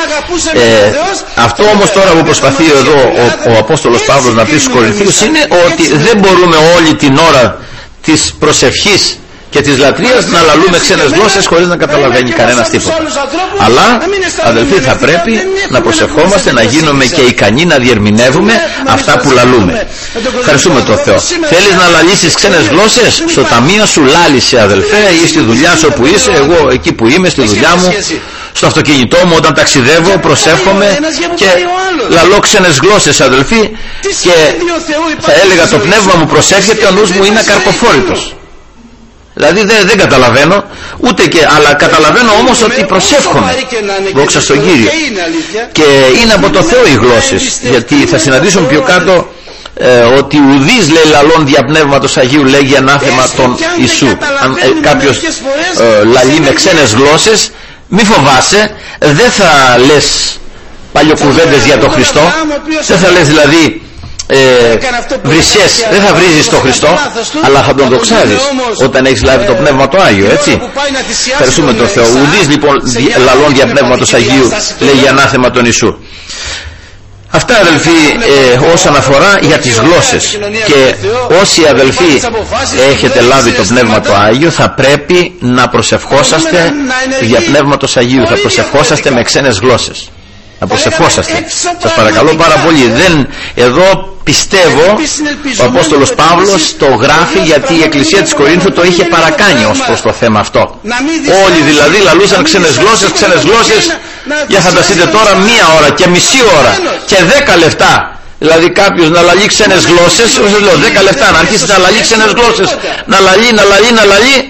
Ε, αυτό όμως τώρα που προσπαθεί εδώ ο, ο Απόστολος Παύλος να πει στους Κορινθίους είναι ότι δεν μπορούμε όλη την ώρα της προσευχής και της λατρείας να λαλούμε ξένες γλώσσες χωρίς να καταλαβαίνει κανένας τίποτα. Αλλά, αδελφοί, θα πρέπει να προσευχόμαστε, να γίνουμε και ικανοί να διερμηνεύουμε αυτά που λαλούμε. Ευχαριστούμε τον Θεό. Θέλεις να λαλήσεις ξένες γλώσσες? Στο ταμείο σου λάλησε, αδελφέ, ή στη δουλειά σου όπου είσαι. Εγώ εκεί που είμαι, στη δουλειά μου, στο αυτοκίνητό μου, όταν ταξιδεύω, προσεύχομαι και λαλώ ξένες γλώσσες, αδελφοί, και θα έλεγα το πνεύμα μου προσεύχεται, ο νους μου είναι ακαρποφόρητος. Δηλαδή δεν, δεν καταλαβαίνω ούτε και, αλλά καταλαβαίνω όμως ότι προσεύχομαι. Δόξα στον Κύριο. Και είναι από το Θεό οι γλώσσες, γιατί θα συναντήσουν πιο κάτω ε, ότι ουδής, λέει, λαλών δια Πνεύματος Αγίου λέγει ανάθεμα τον Ιησού. Αν ε, κάποιος ε, λαλεί με ξένες γλώσσες, μη φοβάσαι, δεν θα λες παλιοκουβέντες για τον Χριστό, δεν θα λες δηλαδή Ε, βρισιές, δεν θα βρίζεις τον Χριστό, αλλά θα τον δοξάζεις όταν έχεις λάβει το Πνεύμα το Άγιο, έτσι. Ευχαριστούμε τον Θεό. Ουδής λοιπόν λαλών δια Πνεύματος Αγίου λέγει ανάθεμα τον Ιησού. Αυτά, αδελφοί, ε, όσον αφορά για τις γλώσσες. Και όσοι, αδελφοί, έχετε λάβει το Πνεύμα το Άγιο, θα πρέπει να προσευχόσαστε δια Πνεύματος Αγίου, θα προσευχόσαστε με ξένες γλώσσες. Να προσευχόσαστε, σας παρακαλώ πάρα πολύ. Δεν, εδώ πιστεύω ο Απόστολος Παύλος το γράφει γιατί η Εκκλησία της Κορίνθου το είχε παρακάνει ως προς το θέμα αυτό. Όλοι δηλαδή λαλούσαν ξένες γλώσσες, ξένες γλώσσες. Για φανταστείτε τώρα μία ώρα και μισή ώρα και δέκα λεπτά. Δηλαδή κάποιος να λαλεί ξένες γλώσσες, όπως λέω, δέκα λεπτά να αρχίσει να λαλεί ξένες γλώσσες, να λαλεί, να λαλεί, να λαλεί.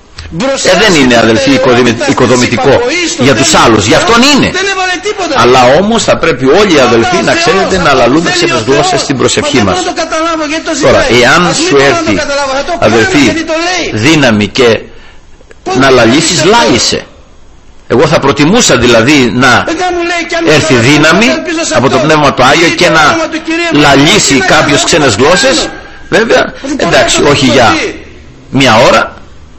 Ε, δεν είναι, αδελφοί, οικοδομητικό για τους άλλους, γι' αυτόν είναι. Αλλά όμως θα πρέπει όλοι οι αδελφοί να ξέρετε να λαλούμε ξένες γλώσσες στην προσευχή μας. Τώρα, εάν σου έρθει, αδελφοί, δύναμη και να λαλήσεις, λάλησε. Εγώ θα προτιμούσα δηλαδή να έρθει δύναμη από το Πνεύμα το Άγιο και να λαλήσει κάποιος ξένες γλώσσες. Βέβαια, εντάξει, όχι για μια ώρα,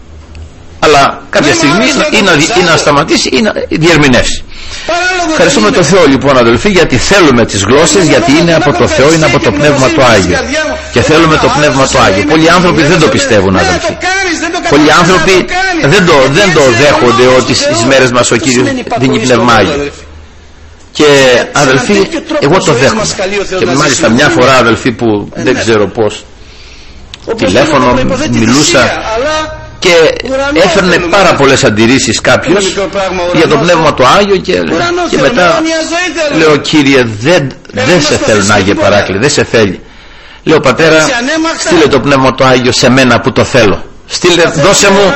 αλλά κάποια στιγμή ή να, ή να σταματήσει ή να διερμηνεύσει. Ευχαριστούμε τον Θεό, λοιπόν, αδελφοί, γιατί θέλουμε τις γλώσσες, γιατί είναι από το Θεό, είναι από το Πνεύμα το Άγιο και θέλουμε το Πνεύμα το Άγιο. Πολλοί άνθρωποι δεν το πιστεύουν, αδελφοί. Πολλοί άνθρωποι δεν το, δεν το δέχονται ότι στις μέρες μας ο Κύριος δίνει Πνεύμα Άγιο. Και, αδελφοί, εγώ το δέχομαι. Και μάλιστα μια φορά, αδελφοί, που δεν ξέρω πώς, τηλέφωνο μιλούσα και έφερνε πάρα πολλές αντιρρήσεις κάποιος για το Πνεύμα το Άγιο και, και μετά λέω, Κύριε, δεν, δεν σε θέλουν, Άγιε Παράκλη, δεν σε θέλει. Λέω, Πατέρα, στείλε το Πνεύμα το Άγιο σε μένα που το θέλω. Στείλε, δώσε μου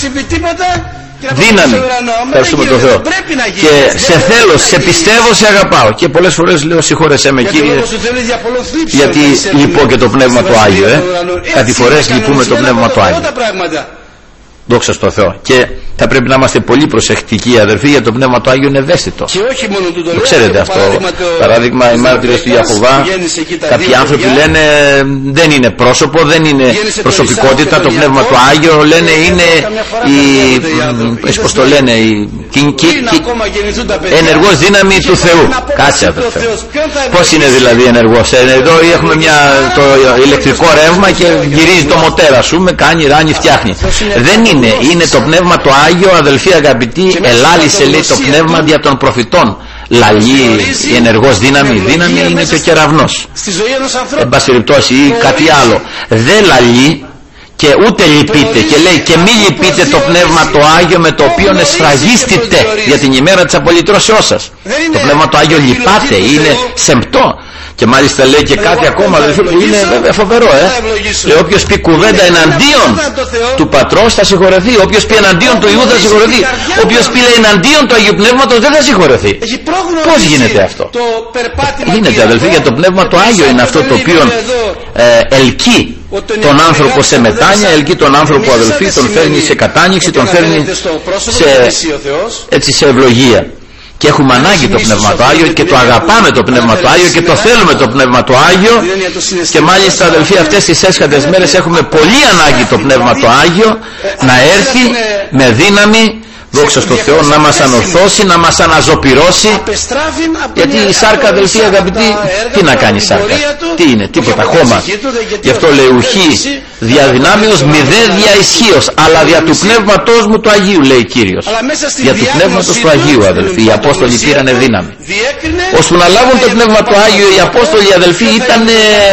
δύναμη. Ευχαριστούμε τον Θεό. Και σε θέλω, σε πιστεύω, σε αγαπάω. Και πολλές φορές λέω, συγχώρεσέ με, Κύριε, γιατί λυπώ και το Πνεύμα το Άγιο. Ε. Κάτι φορές λυπούμε το Πνεύμα το Άγιο. Δόξα στο Θεό. Και θα πρέπει να είμαστε πολύ προσεκτικοί, αδερφοί, για το Πνεύμα το Άγιο είναι ευαίσθητο. Και όχι μόνο του το, το ξέρετε αυτό. Παράδειγμα, οι μάρτυρες του Ιαχωβά, κάποιοι άνθρωποι λένε δεν είναι πρόσωπο, δεν είναι προσωπικότητα το Πνεύμα το Άγιο, λένε είναι η, πώς το λένε, η ενεργός δύναμη του Θεού. Κάτσε, αδερφέ. Πώς είναι δηλαδή ενεργός? Εδώ έχουμε μια, το ηλεκτρικό ρεύμα και γυρίζει το μοτέρα σου, με κάνει, ράνει, φτιάχνει. Δεν είναι, είναι το Πνεύμα το Άγιο, αδελφοί αγαπητοί, ελάλησε, λέει, το Πνεύμα δια των προφητών. Λαλεί η ενεργός δύναμη, δύναμη είναι και ο κεραυνός, εν πάση περιπτώσει, ή κάτι άλλο. Δεν λαλεί και ούτε λυπείτε, και λέει και μη λυπείτε το Πνεύμα το Άγιο, με το οποίο εσφραγίστητε για την ημέρα της απολυτρώσεώς σας. Το Πνεύμα το Άγιο λυπάται, είναι σεμπτό. Και μάλιστα λέει και κάτι ακόμα, αδελφοί, που είναι βέβαια φοβερό, ε. Λέει, όποιος πει κουβέντα εναντίον του Πατρός θα συγχωρεθεί. Όποιος πει εναντίον του Υιού θα συγχωρεθεί. Όποιος πει λέει εναντίον του Αγίου Πνεύματος δεν θα συγχωρεθεί. Πώς γίνεται αυτό? Γίνεται, αδελφοί, για το Πνεύμα το Άγιο είναι αυτό το οποίο ε, ελκύει τον άνθρωπο σε μετάνοια, ελκύει τον άνθρωπο, αδελφοί, τον φέρνει σε κατάνοιξη, τον φέρνει σε, έτσι, σε ευλογία. Και έχουμε ανάγκη το Πνεύμα το Άγιο και το αγαπάμε το Πνεύμα το Άγιο και το θέλουμε το Πνεύμα το Άγιο, και μάλιστα, αδελφοί, αυτές τις έσχατες μέρες έχουμε πολύ ανάγκη το Πνεύμα το Άγιο να έρθει με δύναμη, δόξα στο Θεό, να μας ανορθώσει, να μας αναζωπυρώσει. Γιατί η σάρκα, αδελφοί αγαπητοί, τι να κάνει η σάρκα? Τι είναι? Τίποτα, χώμα. Γι' αυτό λέει ουχή διαδυνάμεως μηδέ δια ισχύος, αλλά δια του Πνεύματός μου του Αγίου, λέει Κύριος. Δια του Πνεύματος του Αγίου, αδελφοί, οι Απόστολοι πήρανε δύναμη. Ώσπου να λάβουν το Πνεύμα το Άγιο, οι Απόστολοι, αδελφοί, ήταν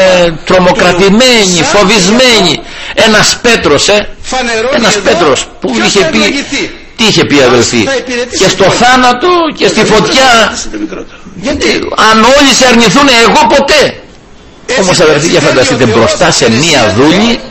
τρομοκρατημένοι, φοβισμένοι. Ένας Πέτρος, ε, ένας Πέτρος που είχε πει, τι είχε πει, αδελφοί, και στο θάνατο και στη φωτιά, γιατί αν όλοι σε αρνηθούν, εγώ ποτέ. Όμως, αδελφοί, για φανταστείτε, μπροστά σε μία δούλη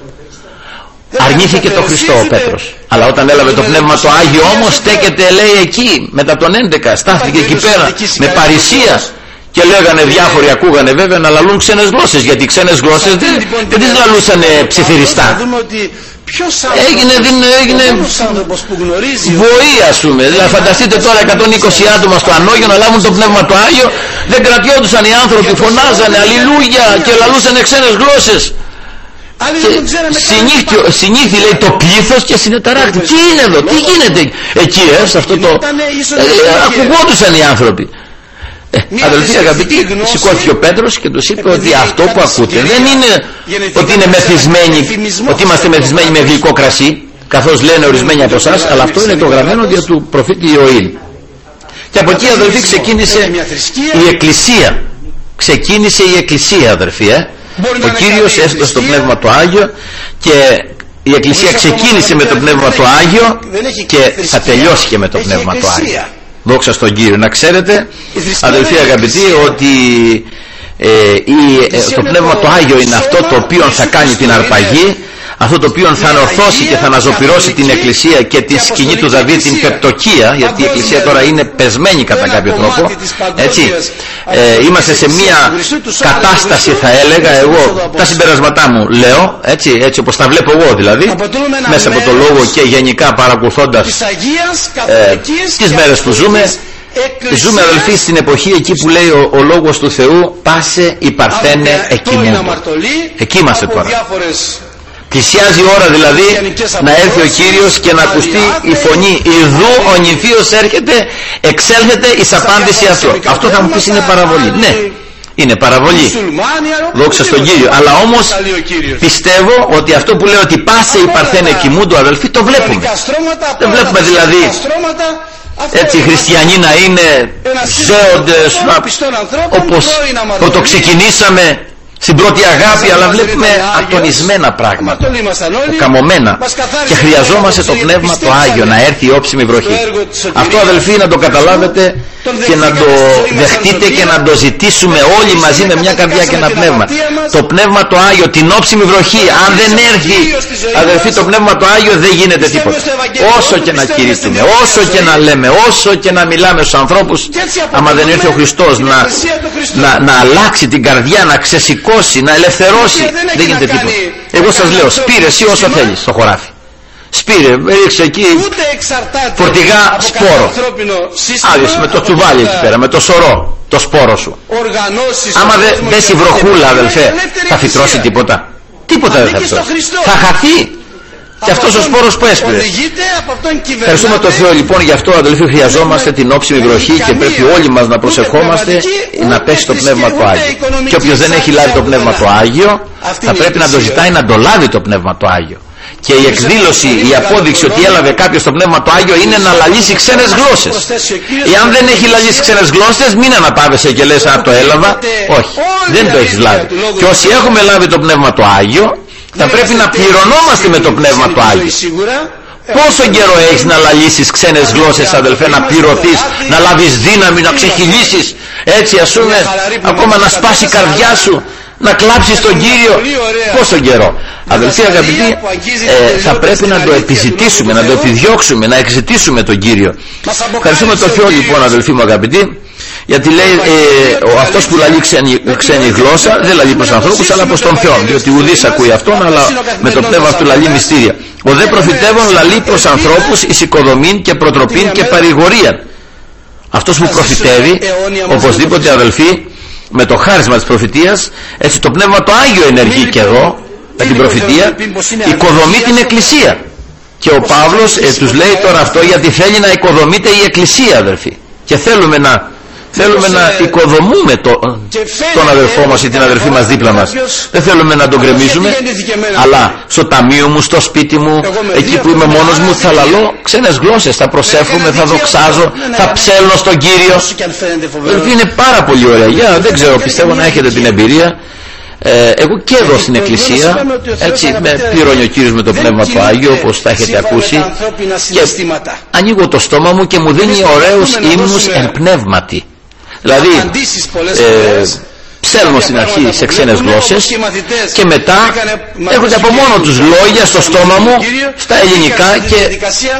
αρνήθηκε το Χριστό ο Πέτρος. Αλλά όταν έλαβε το Πνεύμα το Άγιο, όμως στέκεται, λέει, εκεί μετά τον έντεκα, στάθηκε εκεί πέρα με παρησία. Και λέγανε διάφοροι, ακούγανε βέβαια, να λαλούν ξένες γλώσσες, γιατί ξένες γλώσσες δεν, δεν τις λαλούσανε ψιθυριστά. Έγινε, έγινε βοή, ας πούμε. Δηλαδή φανταστείτε τώρα εκατόν είκοσι άτομα στο Ανόγιο να λάβουν το Πνεύμα το Άγιο, δεν κρατιόντουσαν οι άνθρωποι, φωνάζανε αλληλούια και λαλούσαν ξένες γλώσσες. Και συνήθι, λέει, το πλήθος και συνεταράχτη. Τι είναι εδώ, τι γίνεται εκεί, ε, σε αυτό το... Ακουγόντουσαν οι άνθρωποι. Ε, αδελφοί αγαπητοί, σηκώθηκε ο Πέτρος και τους είπε ότι αυτό που ακούτε δεν είναι ότι είναι μεθυσμένοι, ότι είμαστε μεθυσμένοι με γλυκό κρασί, καθώς λένε ορισμένοι από εσάς, αλλά αυτό είναι το γραμμένο δια του προφήτη Ιωήλ. Και από εκεί, αδελφοί, ξεκίνησε η Εκκλησία. Ξεκίνησε η Εκκλησία, αδελφοί, ε. Ο Κύριος έστωσε το Πνεύμα το Άγιο και η Εκκλησία ξεκίνησε με το Πνεύμα το Άγιο και θα τελειώσει και με το Πνεύμα το Άγιο. Δόξα στον Κύριο. Να ξέρετε, αδελφοί αγαπητοί, ότι ε, η, ε, το Πνεύμα το Άγιο είναι αυτό το οποίο θα κάνει την αρπαγή, αυτό το οποίο θα ανορθώσει και θα αναζωπυρώσει την Εκκλησία και τη σκηνή του Δαβίδ, την πεπτοκία, γιατί η Εκκλησία τώρα είναι πεσμένη κατά κάποιο τρόπο, έτσι. Ε, είμαστε σε μια κατάσταση, θα έλεγα εγώ, τα συμπερασματά μου λέω, έτσι, έτσι όπως τα βλέπω εγώ δηλαδή, μέσα από το λόγο και γενικά παρακολουθώντας ε, τις μέρες που ζούμε. Ζούμε, αδελφοί, στην εποχή εκεί που λέει ο, ο λόγος του Θεού, πάσε η παρθένε εκοιμούντο. Εκεί είμαστε τώρα. Πλησιάζει η ώρα δηλαδή να έρθει ο Κύριος και να ακουστεί η φωνή, ιδού ο νηφίος έρχεται, εξέλθεται εις απάντηση αυτό. Αυτό θα μου πεις είναι παραβολή. Ναι, είναι παραβολή, δόξα στον Κύριο. Αλλά όμως πιστεύω ότι αυτό που λέω ότι πάσε η παρθένε κοιμούντο, αδελφοί, το βλέπουμε. Δεν βλέπουμε δηλαδή έτσι οι χριστιανοί να είναι ζέοντες όπως το ξεκινήσαμε στην πρώτη αγάπη, αλλά βλέπουμε ατονισμένα πράγματα, καμωμένα, και χρειαζόμαστε το Πνεύμα το Άγιο να έρθει η όψιμη βροχή. Αυτό, αδελφοί, να το καταλάβετε και να το δεχτείτε και να το ζητήσουμε όλοι μαζί με μια καρδιά και ένα πνεύμα. Το Πνεύμα το Άγιο, την όψιμη βροχή, αν δεν έρθει, αδελφοί, το Πνεύμα το Άγιο, δεν γίνεται τίποτα. Όσο και να κηρύττουμε, όσο και να λέμε, όσο και να μιλάμε στους ανθρώπους, άμα δεν έρθει ο Χριστός να, να, να αλλάξει την καρδιά, να ξεσηκώσει, να ελευθερώσει, δεν γίνεται τίποτα. Εγώ σας λέω, σπήρε εσύ όσο θέλεις στο χωράφι. Σπήρε, ρίξε εκεί φορτηγά σπόρο. Άδειες με το τσουβάλι εκεί πέρα, με το σωρό, το σπόρο σου. Άμα δεν δέσει βροχούλα, αδελφέ, θα φυτρώσει τίποτα? Τίποτα δεν θα φυτρώσει. Θα χαθεί. Και αυτός ο σπόρος που έσπηρε. Ευχαριστούμε τον Θεό λοιπόν, γι' αυτό, αδελφοί, χρειαζόμαστε την όψιμη βροχή και πρέπει όλοι μας να προσευχόμαστε να πέσει το Πνεύμα το Άγιο. Και όποιος δεν έχει λάβει το Πνεύμα το Άγιο, θα πρέπει να το ζητάει να το λάβει το Πνεύμα το Άγιο. Και η εκδήλωση, η απόδειξη ότι έλαβε κάποιος το Πνεύμα το Άγιο είναι να λαλήσει ξένες γλώσσες. Εάν δεν έχει λαλήσει ξένες γλώσσες, μην αναπάβεσαι και λες «Α, το έλαβα». Όχι, δεν το έχεις λάβει. Και όσοι έχουμε λάβει το Πνεύμα το Άγιο, θα πρέπει να πληρωνόμαστε με το Πνεύμα το Άγιο. Πόσο καιρό έχεις να λαλήσεις ξένες γλώσσες, αδελφέ, να πληρωθείς, να λάβεις δύναμη, να ξεχυλήσεις, έτσι, ας πούμε, ακόμα να σπάσει η καρδιά σου, να κλάψεις τον Κύριο? Πόσο καιρό? Αδελφοί αγαπητοί, ε, θα πρέπει να το επιζητήσουμε, να το επιδιώξουμε, να εξητήσουμε τον Κύριο. Ευχαριστούμε τον Θεό λοιπόν, αδελφοί μου αγαπητοί, γιατί λέει ε, ο, αυτός που λαλεί ξένη, ξένη γλώσσα δεν λαλεί προς ανθρώπους αλλά προς τον Θεό, διότι ουδής ακούει αυτόν, αλλά με το πνεύμα του λαλεί μυστήρια. Ο δε προφητεύων λαλεί προς ανθρώπους εις οικοδομήν και προτροπήν και παρηγορίαν. Αυτός που προφητεύει, οπωσδήποτε, αδελφοί, με το χάρισμα της προφητείας, έτσι το Πνεύμα το Άγιο ενεργεί και εδώ με την προφητεία, οικοδομεί την Εκκλησία. Και ο Παύλος ε, τους λέει τώρα αυτό γιατί θέλει να οικοδομείται η Εκκλησία, αδελφοί, και θέλουμε να Θέλουμε να οικοδομούμε το, τον αδερφό μας ή την αδερφή μας δίπλα μας. Δεν θέλουμε να τον γκρεμίζουμε, αλλά στο ταμείο μου, στο σπίτι μου, εκεί που είμαι μόνος μου, θα λαλώ ξένες γλώσσες, θα προσεύχομαι, θα δοξάζω, θα ψέλνω στον Κύριο. Είναι πάρα πολύ ωραία. Για, δεν ξέρω, πιστεύω να έχετε την εμπειρία. Ε, εγώ και εδώ στην Εκκλησία, έτσι, με πληρώνει ο Κύριος με το Πνεύμα του Άγιο, όπως θα έχετε ακούσει, και ανοίγω το στόμα μου και μου δίνει ωραίους ύμνους εν πνεύματι. Δηλαδή ε, ψέλνω στην αρχή σε ξένες γλώσσες και μετά έρχονται από μόνο τους λόγια στο στόμα μου στα ελληνικά και,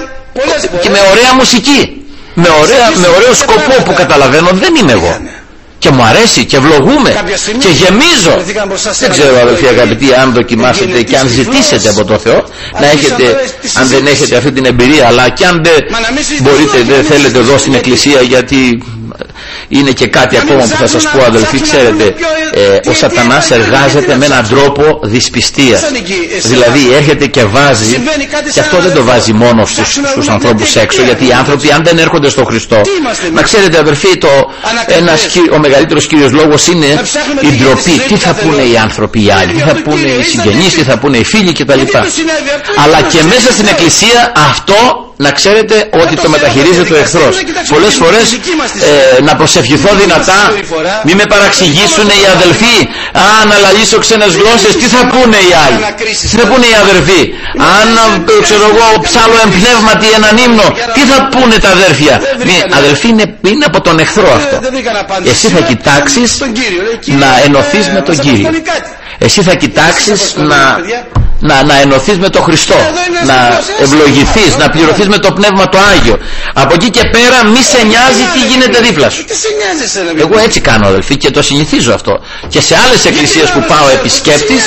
και με ωραία μουσική, με, ωραία, με ωραίο σκοπό που καταλαβαίνω δεν είμαι εγώ. Και μου αρέσει και ευλογούμε και γεμίζω. Δεν ξέρω, αδελφοί αγαπητοί, αν δοκιμάσετε και αν ζητήσετε από το Θεό να έχετε, αν δεν έχετε αυτή την εμπειρία, αλλά και αν δεν μπορείτε, δεν θέλετε εδώ στην Εκκλησία, γιατί είναι και κάτι ακόμα που θα σας πω, αδελφοί, ξέρετε, ε, ο Σατανάς εργάζεται με έναν τρόπο δυσπιστίας. Δηλαδή έρχεται και βάζει, και αυτό δεν το βάζει μόνο στους, στους ανθρώπους έξω, γιατί οι άνθρωποι αν δεν έρχονται στον Χριστό, να ξέρετε, αδελφοί, το, ένας, ο μεγαλύτερος κύριος λόγος είναι η ντροπή. Τι θα πούνε οι άνθρωποι οι άλλοι, τι θα πούνε οι συγγενείς, τι θα πούνε οι φίλοι κτλ. Αλλά και μέσα στην Εκκλησία αυτό, να ξέρετε ότι το μεταχειρίζεται ο εχθρός. Πολλές φορές ε, να προσευχηθώ δυνατά, μη με παραξηγήσουν οι αδελφοί. Α, να λαλήσω ξένες γλώσσες, τι θα πούνε οι άλλοι, τι θα πούνε οι αδελφοί. Αν ξέρω εγώ ψάλω εμπνεύματι έναν ύμνο, τι θα πούνε τα αδέρφια. Μη, αδελφοί, είναι, είναι από τον εχθρό αυτό. Εσύ θα κοιτάξεις να ενωθείς με τον Κύριο. Εσύ θα κοιτάξεις να να, να ενωθείς με τον Χριστό, να ευλογηθείς, να πληρωθείς με το Πνεύμα το Άγιο. Από εκεί και πέρα μη σε νοιάζει τι γίνεται δίπλα σου. Εγώ έτσι κάνω, αδελφοί, και το συνηθίζω αυτό. Και σε άλλες εκκλησίες που πάω επισκέπτης,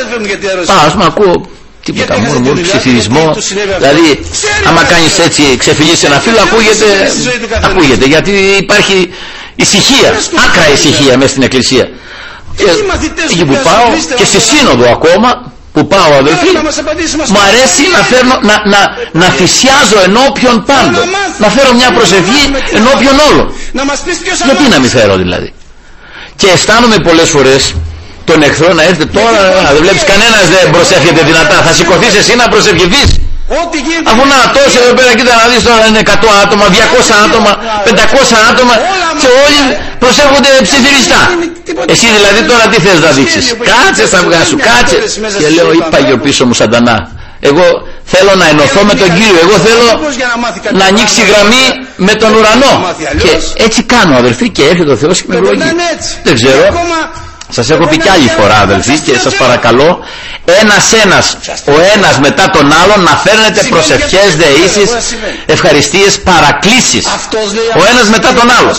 πάω, ας πούμε, ακούω τίποτα, μουρμουρ, ψιθυρισμό. Δηλαδή άμα κάνεις έτσι, ξεφυλίσεις ένα φύλλο, ακούγεται, ακούγεται, γιατί υπάρχει ησυχία, άκρα ησυχία μέσα στην εκκλησία. Και εκεί που πάω, και στη σύνοδο ακόμα που πάω, αδελφοί, μου αρέσει να, φέρνω, να, να, να θυσιάζω ενώπιον πάντων, να φέρω μια προσευχή ενώπιον όλων. Γιατί να μην φέρω δηλαδή? Και αισθάνομαι πολλές φορές τον εχθρό να έρθει τώρα, να δεν βλέπεις κανένας δεν προσεύχεται δυνατά, θα σηκωθείς εσύ να προσευχηθείς? Αφού να τόσο εδώ πέρα, κοίτα να δεις τώρα, είναι εκατό άτομα, διακόσια άτομα, πεντακόσια άτομα και όλοι προσεύχονται ψιθυριστά. Εσύ δηλαδή τώρα τι θες να δείξεις? Κάτσε στα αυγά σου, κάτσε. Και λέω, είπα γιο πίσω μου σαντανά, εγώ θέλω να ενωθώ με τον Κύριο, εγώ θέλω να ανοίξει γραμμή με τον ουρανό. Και έτσι κάνω, αδελφοί, και έρχεται ο Θεός και με ευλογεί. Δεν ξέρω, σας έχω πει κι άλλη φορά, αδελφοί, και σας παρακαλώ ένας ένας, ο ένας μετά τον άλλον, να φέρνετε προσευχές, δεήσεις, ευχαριστίες, παρακλήσεις, ο ένας μετά τον άλλον,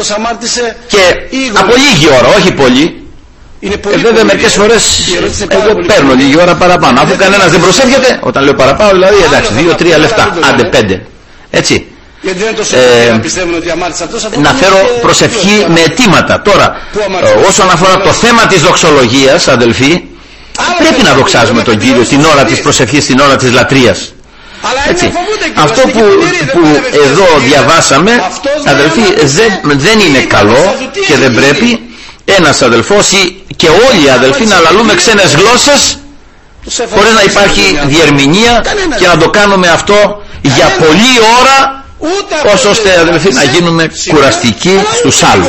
και από λίγη ώρα, όχι πολύ. Ε, βέβαια μερικές φορές εγώ παίρνω λίγη ώρα παραπάνω, αφού κανένας δεν προσεύχεται. Όταν λέω παραπάνω, δηλαδή εντάξει, δύο τρία λεφτά, άντε πέντε, έτσι. Ε, να φέρω προσευχή με αιτήματα. Τώρα, όσον αφορά το θέμα της δοξολογίας, αδελφοί, πρέπει να δοξάζουμε τον Κύριο την ώρα της προσευχής, την ώρα της λατρείας. Έτσι. Αυτό που, που εδώ διαβάσαμε, αδελφοί, δεν είναι καλό και δεν πρέπει ένας αδελφός ή και όλοι οι αδελφοί να λαλούμε ξένες γλώσσες χωρίς να υπάρχει διερμηνία, και να το κάνουμε αυτό για πολλή ώρα, όσο ώστε, αδελφοί, να γίνουμε κουραστικοί στους άλλους.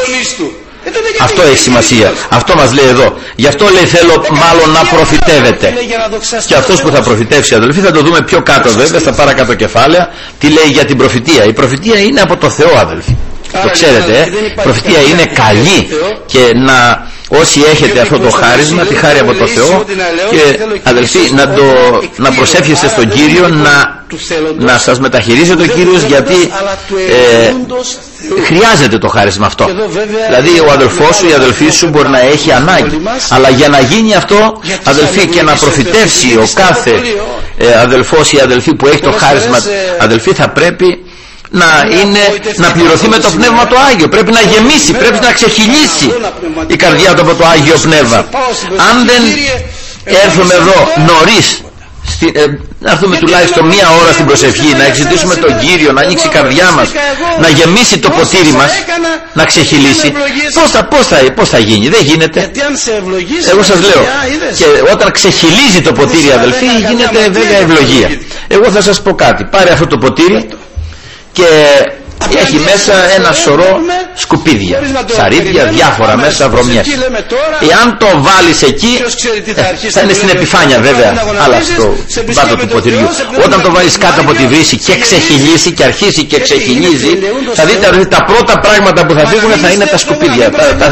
Αυτό έχει σημασία. Αυτό μας λέει εδώ. Γι' αυτό λέει θέλω μάλλον να προφητεύετε. Και αυτός που θα προφητεύσει, αδελφοί, θα το δούμε πιο κάτω βέβαια, στα παρακάτω κεφάλαια, τι λέει για την προφητεία. Η προφητεία είναι από το Θεό, αδελφοί. Το ξέρετε, ε? Η προφητεία είναι καλή, και να, όσοι έχετε αυτό το χάρισμα, τη χάρη από το Θεό, και αδελφοί, να, το, να προσεύχεστε στον Κύριο, να, να σας μεταχειρίζεται ο Κύριος, γιατί ε, χρειάζεται το χάρισμα αυτό. Δηλαδή ο αδελφός σου, η αδελφή σου μπορεί να έχει ανάγκη, αλλά για να γίνει αυτό, αδελφοί, και να προφητεύσει ο κάθε ε, αδελφός ή αδελφή που έχει το χάρισμα, αδελφοί, θα πρέπει να, είναι, να πληρωθεί με το Πνεύμα το Άγιο. Πρέπει να γεμίσει, πρέπει να ξεχυλήσει η καρδιά του από το Άγιο Πνεύμα. Αν δεν έρθουμε εδώ νωρίς, στη, ε, να έρθουμε τουλάχιστον μία ώρα στην προσευχή, να εξητήσουμε τον Κύριο, να ανοίξει η καρδιά μας, να γεμίσει το ποτήρι μας, να ξεχυλήσει, πώς θα, πώς θα, πώς θα γίνει? Δεν γίνεται. Εγώ σας λέω, και όταν ξεχυλίζει το ποτήρι, αδελφοί, γίνεται βέβαια ευλογία. Εγώ θα σας πω κάτι. Πάρε αυτό το ποτήρι και έχει μέσα ένα σωρό σκουπίδια, σαρίδια, διάφορα μέσα, βρωμιές. Εάν το βάλεις εκεί, ε, θα είναι στην επιφάνεια βέβαια, αλλά στο βάτο του ποτηριού. Όταν το βάλεις κάτω από τη βρύση και ξεχυλήσει και αρχίσει και ξεχυλίζει, θα δείτε ότι τα πρώτα πράγματα που θα φύγουν θα είναι τα σκουπίδια.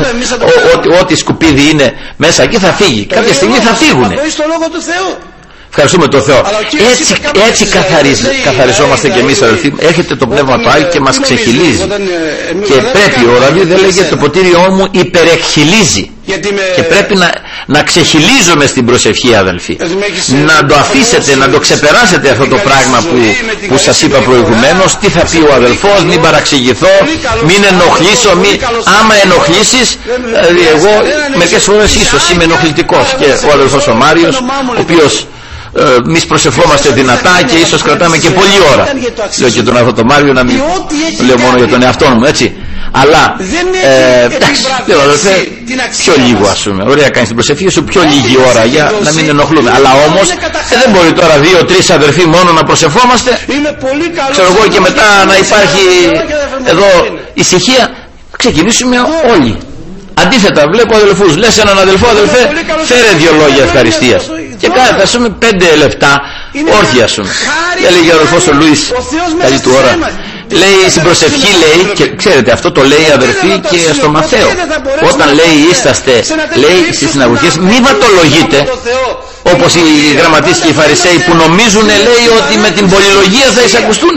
Ό,τι σκουπίδι είναι μέσα εκεί θα φύγει. Κάποια στιγμή θα φύγουν. Ευχαριστούμε τον Θεό. Έτσι, έτσι καθαριζ, καθαριζόμαστε κι εμείς, αδελφοί. Έρχεται το Πνεύμα του Άγιο και μας ξεχυλίζει. Και πρέπει, ο Ραβί δεν λέγεται το ποτήριό μου υπερεκχυλίζει. Και πρέπει να, να ξεχυλίζουμε στην προσευχή, αδελφοί. Να το αφήσετε, να το ξεπεράσετε αυτό το πράγμα που, που σας είπα προηγουμένως. Τι θα πει ο αδελφός, μην παραξηγηθώ, μην ενοχλήσω, μην... άμα ενοχλήσεις, δηλαδή εγώ μερικές φορές ίσως είμαι ενοχλητικός, και ο αδελφός ο Μάριος, ο οποίος εμεί προσευχόμαστε δυνατά και ίσως κρατάμε και πολλή ώρα. Λέω και τον αυτό το Μάριο, να μην λέω μόνο για τον εαυτό μου, έτσι. Αλλά ε, εντάξει, λέω αδελφέ, πιο λίγο, ας πούμε. Ωραία κάνεις την προσευχή σου, πιο λίγη ώρα, για να μην ενοχλούμε. Αλλά όμως ε, δεν μπορεί τώρα δύο-τρεις αδερφοί μόνο να προσευχόμαστε, ξέρω εγώ, και μετά να υπάρχει εδώ ησυχία. Ξεκινήσουμε όλοι. Αντίθετα, βλέπω αδελφούς, λες έναν αδελφό, αδελφέ, φέρε δύο λόγια ευχαριστίας. Και κάθε, ας πούμε, πέντε λεπτά όρθια, ας πούμε. Έλεγε ο αδελφός ο Λουίς, καλή του ώρα. Λέει στην προσευχή, λέει, και ξέρετε, αυτό το λέει αδερφή και στο Μαθαίο. Όταν λέει είσαστε, λέει στις συναγωγές, μη βατολογείτε, όπως οι γραμματείς και οι φαρισαίοι που νομίζουν, λέει, ότι με την πολυλογία θα εισακουστούν.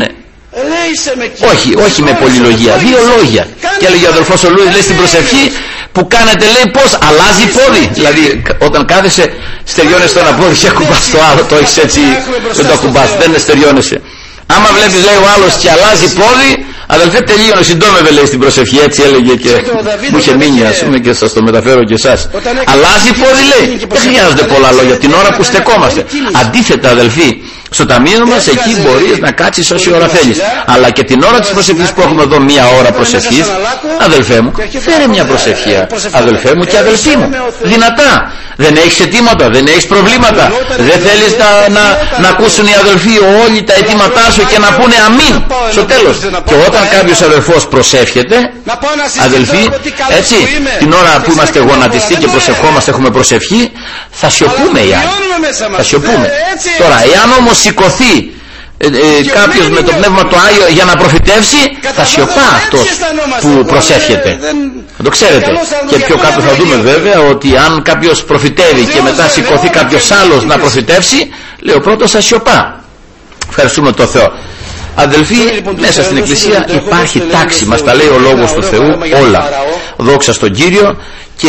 Όχι, όχι με πολυλογία, δύο λόγια. Και έλεγε ο αδελφός ο Λουίς, λέει, στην προσευχή που κάνετε, λέει, πως αλλάζει πόδι. Δηλαδή όταν κάθεσαι, στεριώνεσαι το ένα πόδι και ακουμπάς το άλλο, το έχεις έτσι, δεν το ακουμπάς, δεν στεριώνεσαι. Άμα βλέπεις, λέει, ο άλλος και αλλάζει πόδι, αδελφέ, τελείωνε, συντόμευε, λέει, στην προσευχή, έτσι έλεγε, και μου είχε μείνει, ας πούμε, και σας το μεταφέρω και εσάς. Αλλάζει πόδι, λέει, δεν χρειάζονται πολλά λόγια την ώρα που στεκόμαστε. Αντίθετα, αδελφοί, στο ταμείο μας εκεί μπορείς να κάτσεις όση ώρα θέλεις. Αλλά και την ώρα της προσευχής που έχουμε εδώ μία ώρα προσευχής, αδελφέ μου, φέρε μια προσευχή, αδελφέ μου και αδελφή μου, δυνατά. Δεν έχεις αιτήματα, δεν έχεις προβλήματα, δεν θέλεις να, να, να ακούσουν οι αδελφοί όλοι τα αιτήματά διακονήσω και να πούνε αμήν στο τέλος. Και όταν κάποιος αδελφός προσεύχεται, αδελφοί, έτσι, την ώρα που είμαστε γονατιστοί και προσευχόμαστε, έχουμε προσευχή, θα σιωπούμε οι άλλοι. Θα σιωπούμε. Τώρα, εάν όμως σηκωθεί Ε, ε, κάποιος με το Πνεύμα το Άγιο για να προφητεύσει, θα σιωπά αυτός που προσεύχεται. Θα το ξέρετε. Και πιο κάτω θα δούμε βέβαια ότι αν κάποιος προφητεύει και μετά σηκωθεί κάποιος άλλος να προφητεύσει, λέει ο πρώτος θα σιωπά. Ευχαριστούμε τον Θεό. Αδελφοί, μέσα στην Εκκλησία υπάρχει τάξη, μας τα λέει ο Λόγος του Θεού όλα. Δόξα στον Κύριο. Και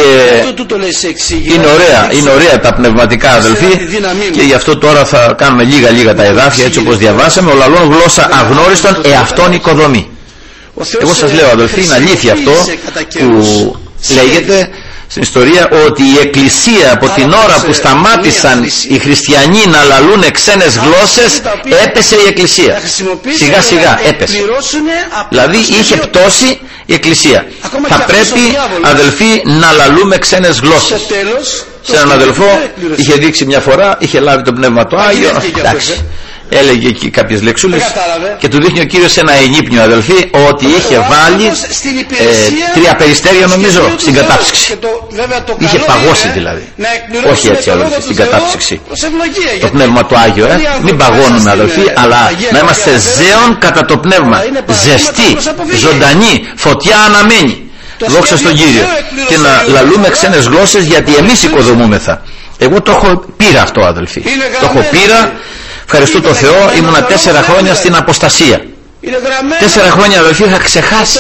είναι ωραία, είναι ωραία τα πνευματικά, αδελφοί, και γι' αυτό τώρα θα κάνουμε λίγα λίγα τα εδάφια έτσι όπως διαβάσαμε. Ο λαλών γλώσσα αγνώριστον εαυτόν οικοδομή. Εγώ σας λέω, αδελφοί, είναι αλήθεια αυτό που λέγεται στην ιστορία, ότι η Εκκλησία από την ώρα που σταμάτησαν οι χριστιανοί να λαλούν ξένες γλώσσες, έπεσε η Εκκλησία. Σιγά σιγά έπεσε. Δηλαδή είχε πτώσει η Εκκλησία. Θα πρέπει, αδελφοί, να λαλούμε ξένες γλώσσες. Σε έναν αδελφό είχε δείξει μια φορά, είχε λάβει το Πνεύμα το Άγιο, εντάξει, έλεγε εκεί κάποιες λεξούλες και του δείχνει ο Κύριος ένα ενύπνιο, αδελφοί, ότι είχε βάλει ε, τρία περιστέρια, νομίζω, στην κατάψυξη. Είχε παγώσει δηλαδή. Όχι έτσι, αδελφοί, στην κατάψυξη. Το Πνεύμα το Άγιο, ε. Μην παγώνουμε, αδελφοί, αλλά να είμαστε ζέον κατά το Πνεύμα. Ζεστοί, ζωντανοί, φωτιά αναμένη. Δόξα στον Κύριο. Και να λαλούμε ξένες γλώσσες, γιατί εμείς οικοδομούμεθα. Εγώ το έχω πείρα αυτό, αδελφοί. Το έχω πείρα. Ευχαριστώ τον Θεό, ήμουνα τέσσερα χρόνια στην αποστασία. Τέσσερα χρόνια, αδελφοί, είχα ξεχάσει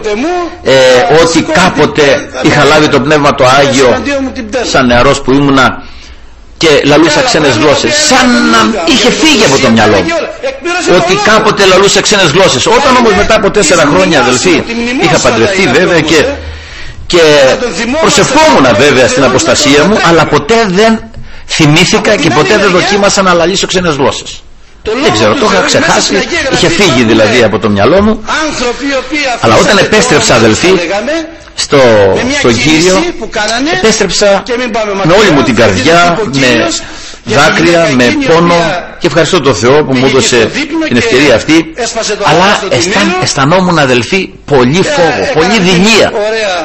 ε, ότι κάποτε είχα λάβει το Πνεύμα το Άγιο σαν νεαρός που ήμουνα και λαλούσα ξένες γλώσσες. Σαν να είχε φύγει από το μυαλό μου ότι κάποτε λαλούσα ξένες γλώσσες. Όταν όμως μετά από τέσσερα χρόνια, αδελφοί, είχα παντρευτεί βέβαια και, και προσευχόμουν βέβαια στην αποστασία μου, αλλά ποτέ δεν θυμήθηκα και ποτέ δεν δοκίμασα να λαλήσω ξένες γλώσσες. Δεν ξέρω, το είχα ξεχάσει, είχε φύγει δηλαδή από το μυαλό μου. Αλλά όταν επέστρεψα, αδελφοί, στο, στον Κύριο, επέστρεψα με όλη μου την καρδιά, με δάκρυα, με πόνο, και ευχαριστώ τον Θεό που μου έδωσε την ευκαιρία αυτή. Αλλά αισθαν, αισθανόμουν, αδελφοί, πολύ φόβο, πολύ δειλία.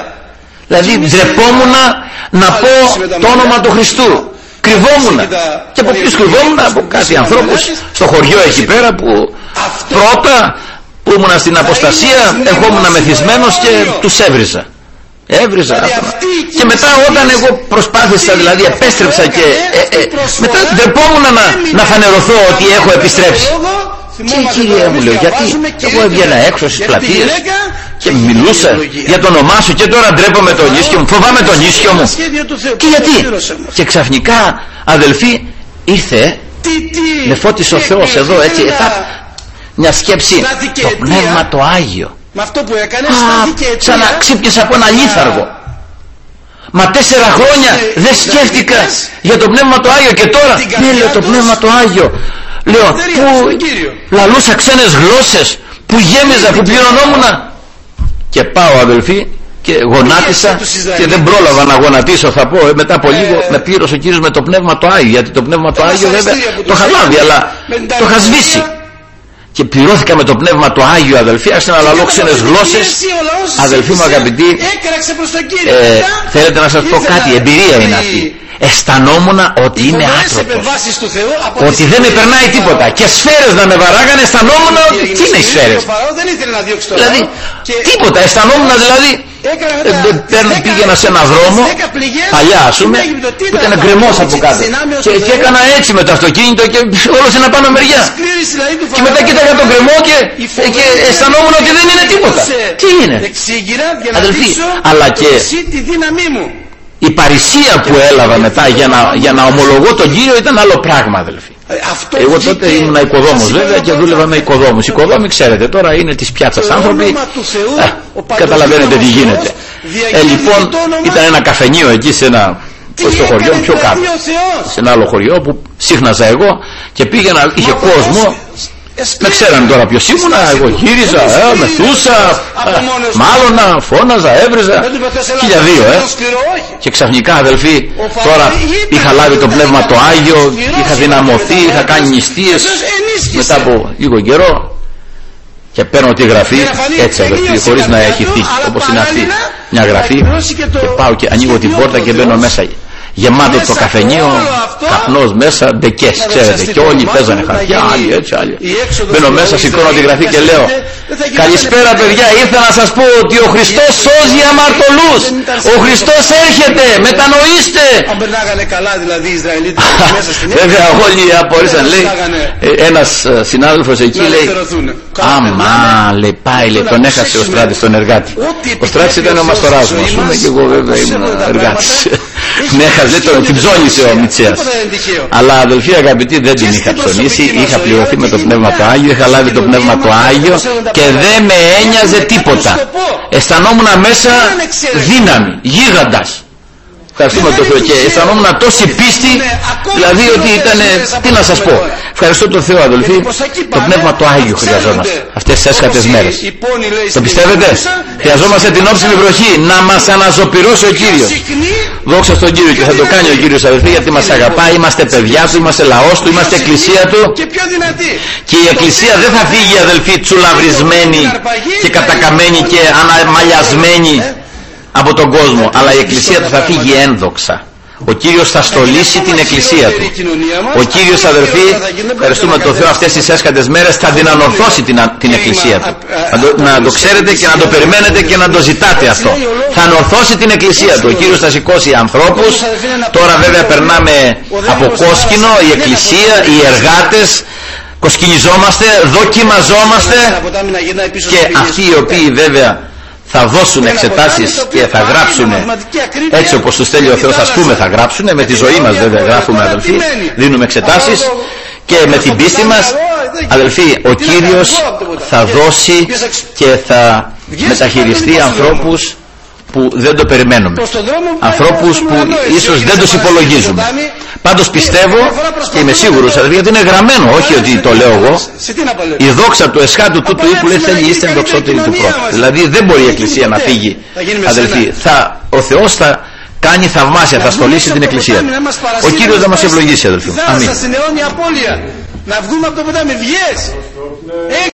Δηλαδή ντρεπόμουν να πω το όνομα του Χριστού. Κρυβόμουν. Και από ποιους κρυβόμουν? Από κάτι ανθρώπους στο χωριό εκεί πέρα που πρώτα που ήμουνα στην αποστασία ερχόμουν μεθυσμένος και τους έβριζα. Έβριζα αυτά. Και μετά όταν εγώ προσπάθησα, δηλαδή επέστρεψα και ε, ε, μετά ντρεπόμουν να, να φανερωθώ ότι έχω επιστρέψει. Και Κύριε μου, λέω, γιατί εγώ έβγαινα έξω στις πλατείες και μιλούσα για το όνομά σου και τώρα ντρέπομαι τον ίσιο μου, φοβάμαι τον ίσιο μου. Και γιατί? Και ξαφνικά, αδελφοί, ήρθε, με φώτισε ο Θεός εδώ, έτσι, εφά, μια σκέψη, το Πνεύμα το Άγιο. Σαν να ξύπνησα από ένα λίθαργο. Μα τέσσερα χρόνια δεν σκέφτηκα για το Πνεύμα το Άγιο και τώρα, ναι, λέω, το Πνεύμα το Άγιο. Λέω, που λαλούσα ξένες γλώσσες, που γέμιζα, που πληρωνόμουνα. Και πάω, αδελφοί, και γονάτισα και δεν πρόλαβα να γονατίσω, θα πω, μετά από λίγο με πλήρωσε ο Κύριος με το Πνεύμα το Άγιο, γιατί το Πνεύμα το Άγιο βέβαια το είχα λάβει, αλλά το είχα σβήσει. Και πληρώθηκα με το Πνεύμα το Άγιο, αδελφοί, άρχισα να λαλώ ξένες γλώσσες. Αδελφοί μου αγαπητοί, ε, θέλετε να σας πω κάτι, εμπειρία είναι αυτή. Αισθανόμουν ότι είμαι άτρωτος, ότι δεν με περνάει τίποτα, και σφαίρες να με βαράγανε, αισθανόμουν ότι τι είναι οι σφαίρες, δηλαδή τίποτα, αισθανόμουν δηλαδή ε, πήγαινα σε ένα δρόμο παλιά, ας πούμε, που ήταν γκρεμός από κάτω και, και έκανα έτσι με το αυτοκίνητο και όλο σε ένα πάνω μεριά και μετά κοίταγα τον γκρεμό και, και αισθανόμουν ότι δεν είναι τίποτα. Τι είναι, αδελφοί? Αλλά και η παρησία που έλαβα μετά για να, για να ομολογώ τον Κύριο ήταν άλλο πράγμα, αδελφοί. Αυτό εγώ τότε ήμουν οικοδόμος βέβαια και δούλευα με οικοδόμους. Οι οικοδόμοι, ξέρετε, τώρα είναι της πιάτσας άνθρωποι, ε, καταλαβαίνετε τι γίνεται. Ε, λοιπόν, ήταν ένα καφενείο εκεί σε ένα, στο χωριό πιο κάτω, σε ένα άλλο χωριό που σύχναζα εγώ και πήγαινα, είχε κόσμο. Με ξέρανε τώρα ποιος ήμουνα, εγώ γύριζα, ε, μεθούσα, ε, μάλωνα, φώναζα, έβριζα, χίλια δύο, ε. Και ξαφνικά, αδελφοί, τώρα είχα λάβει το Πνεύμα το Άγιο, είχα δυναμωθεί, είχα κάνει νηστείες, μετά από λίγο καιρό και παίρνω τη γραφή έτσι αδελφοί, χωρίς να έχει θήκη όπως είναι αυτή μια γραφή, και πάω και ανοίγω την πόρτα και μπαίνω μέσα, γεμάτο το καφενείο, καπνός μέσα, ντεκές, ξέρετε, και όλοι παίζανε χαρτιά, άλλοι έτσι, άλλοι. Μπαίνω μέσα, σηκώνω τη γραφή και λέω, καλησπέρα παιδιά, ήρθα να σας πω ότι ο Χριστός σώζει αμαρτωλούς, ο Χριστός έρχεται, μετανοήστε. Αν περνάγανε καλά δηλαδή οι Ισραηλίτες μέσα στην έκθεση. Βέβαια όλοι απορρίσαν, λέει, ένας συνάδελφος εκεί λέει, αμά, λέει, πάει, λέει, τον έχασε ο Στράτης τον εργάτη. Ο Στράτης ήταν ο μαστοράς μου, ας πούμε, και εγώ βέβαια ήμουν εργάτης. Ναι, τον την ψώνισε ο Μητσέας. Αλλά αδελφοί αγαπητοί, δεν την είχα ψωνίσει, είχα πληρωθεί με το Πνεύμα το Άγιο, είχα λάβει το Πνεύμα το Άγιο και δεν με ένοιαζε τίποτα. Αισθανόμουν μέσα δύναμη, γίγαντας. Ευχαριστούμε τον Θεό, και αισθανόμουν τόση πίστη, δηλαδή ότι ήταν, τι να σας πω. Ευχαριστώ τον Θεό αδελφοί, το Πνεύμα το Άγιο χρειαζόμαστε αυτές τις έσχατες μέρες. Το πιστεύετε? Χρειαζόμαστε την όψιμη βροχή να μας αναζωπυρώσει ο Κύριος. Δόξα στον Κύριο, και θα το κάνει ο Κύριος αδελφοί, γιατί μας αγαπάει, είμαστε παιδιά του, είμαστε λαός του, είμαστε εκκλησία του, και η εκκλησία δεν θα φύγει αδελφοί τσουλαβρισμένη και κατακαμένη και αναμαλιασμένη από τον κόσμο, αλλά η εκκλησία του θα φύγει ένδοξα. Ο Κύριος θα στολίσει την εκκλησία του. Ο Κύριος αδερφοί, ευχαριστούμε τον Θεό, αυτές τις έσχατες μέρες θα την ανορθώσει την, την εκκλησία του. Να το, να το ξέρετε και να το περιμένετε και να το ζητάτε αυτό. Θα ανορθώσει την εκκλησία του. Ο Κύριος θα σηκώσει ανθρώπους. Τώρα βέβαια περνάμε από κόσκινο, η εκκλησία, οι εργάτες, κοσκινιζόμαστε, δοκιμαζόμαστε, και αυτοί οι οποίοι βέβαια θα δώσουν εξετάσεις και θα γράψουν έτσι όπως τους θέλει ο Θεός, ας πούμε, θα γράψουν με τη ζωή μας βέβαια, γράφουμε αδελφοί, δίνουμε εξετάσεις, και με την πίστη μας αδελφοί ο Κύριος θα δώσει και θα μεταχειριστεί ανθρώπους που δεν το περιμένουμε, ανθρώπους που ίσως δεν τους υπολογίζουμε. Πάντως πιστεύω και είμαι σίγουρος αδελφοί, γιατί είναι γραμμένο, όχι ότι το λέω εγώ, η δόξα του εσχάτου τούτου οίκου λέει θέλει είστε δοξότεροι του πρώτου. Δηλαδή δεν μπορεί η εκκλησία να φύγει αδελφοί, θα, ο Θεός θα κάνει θαυμάσια, θα στολίσει την εκκλησία. Ο Κύριος θα μας ευλογήσει αδελφοί. Αμήν. Να βγούμε από το ποτάμι, βγες.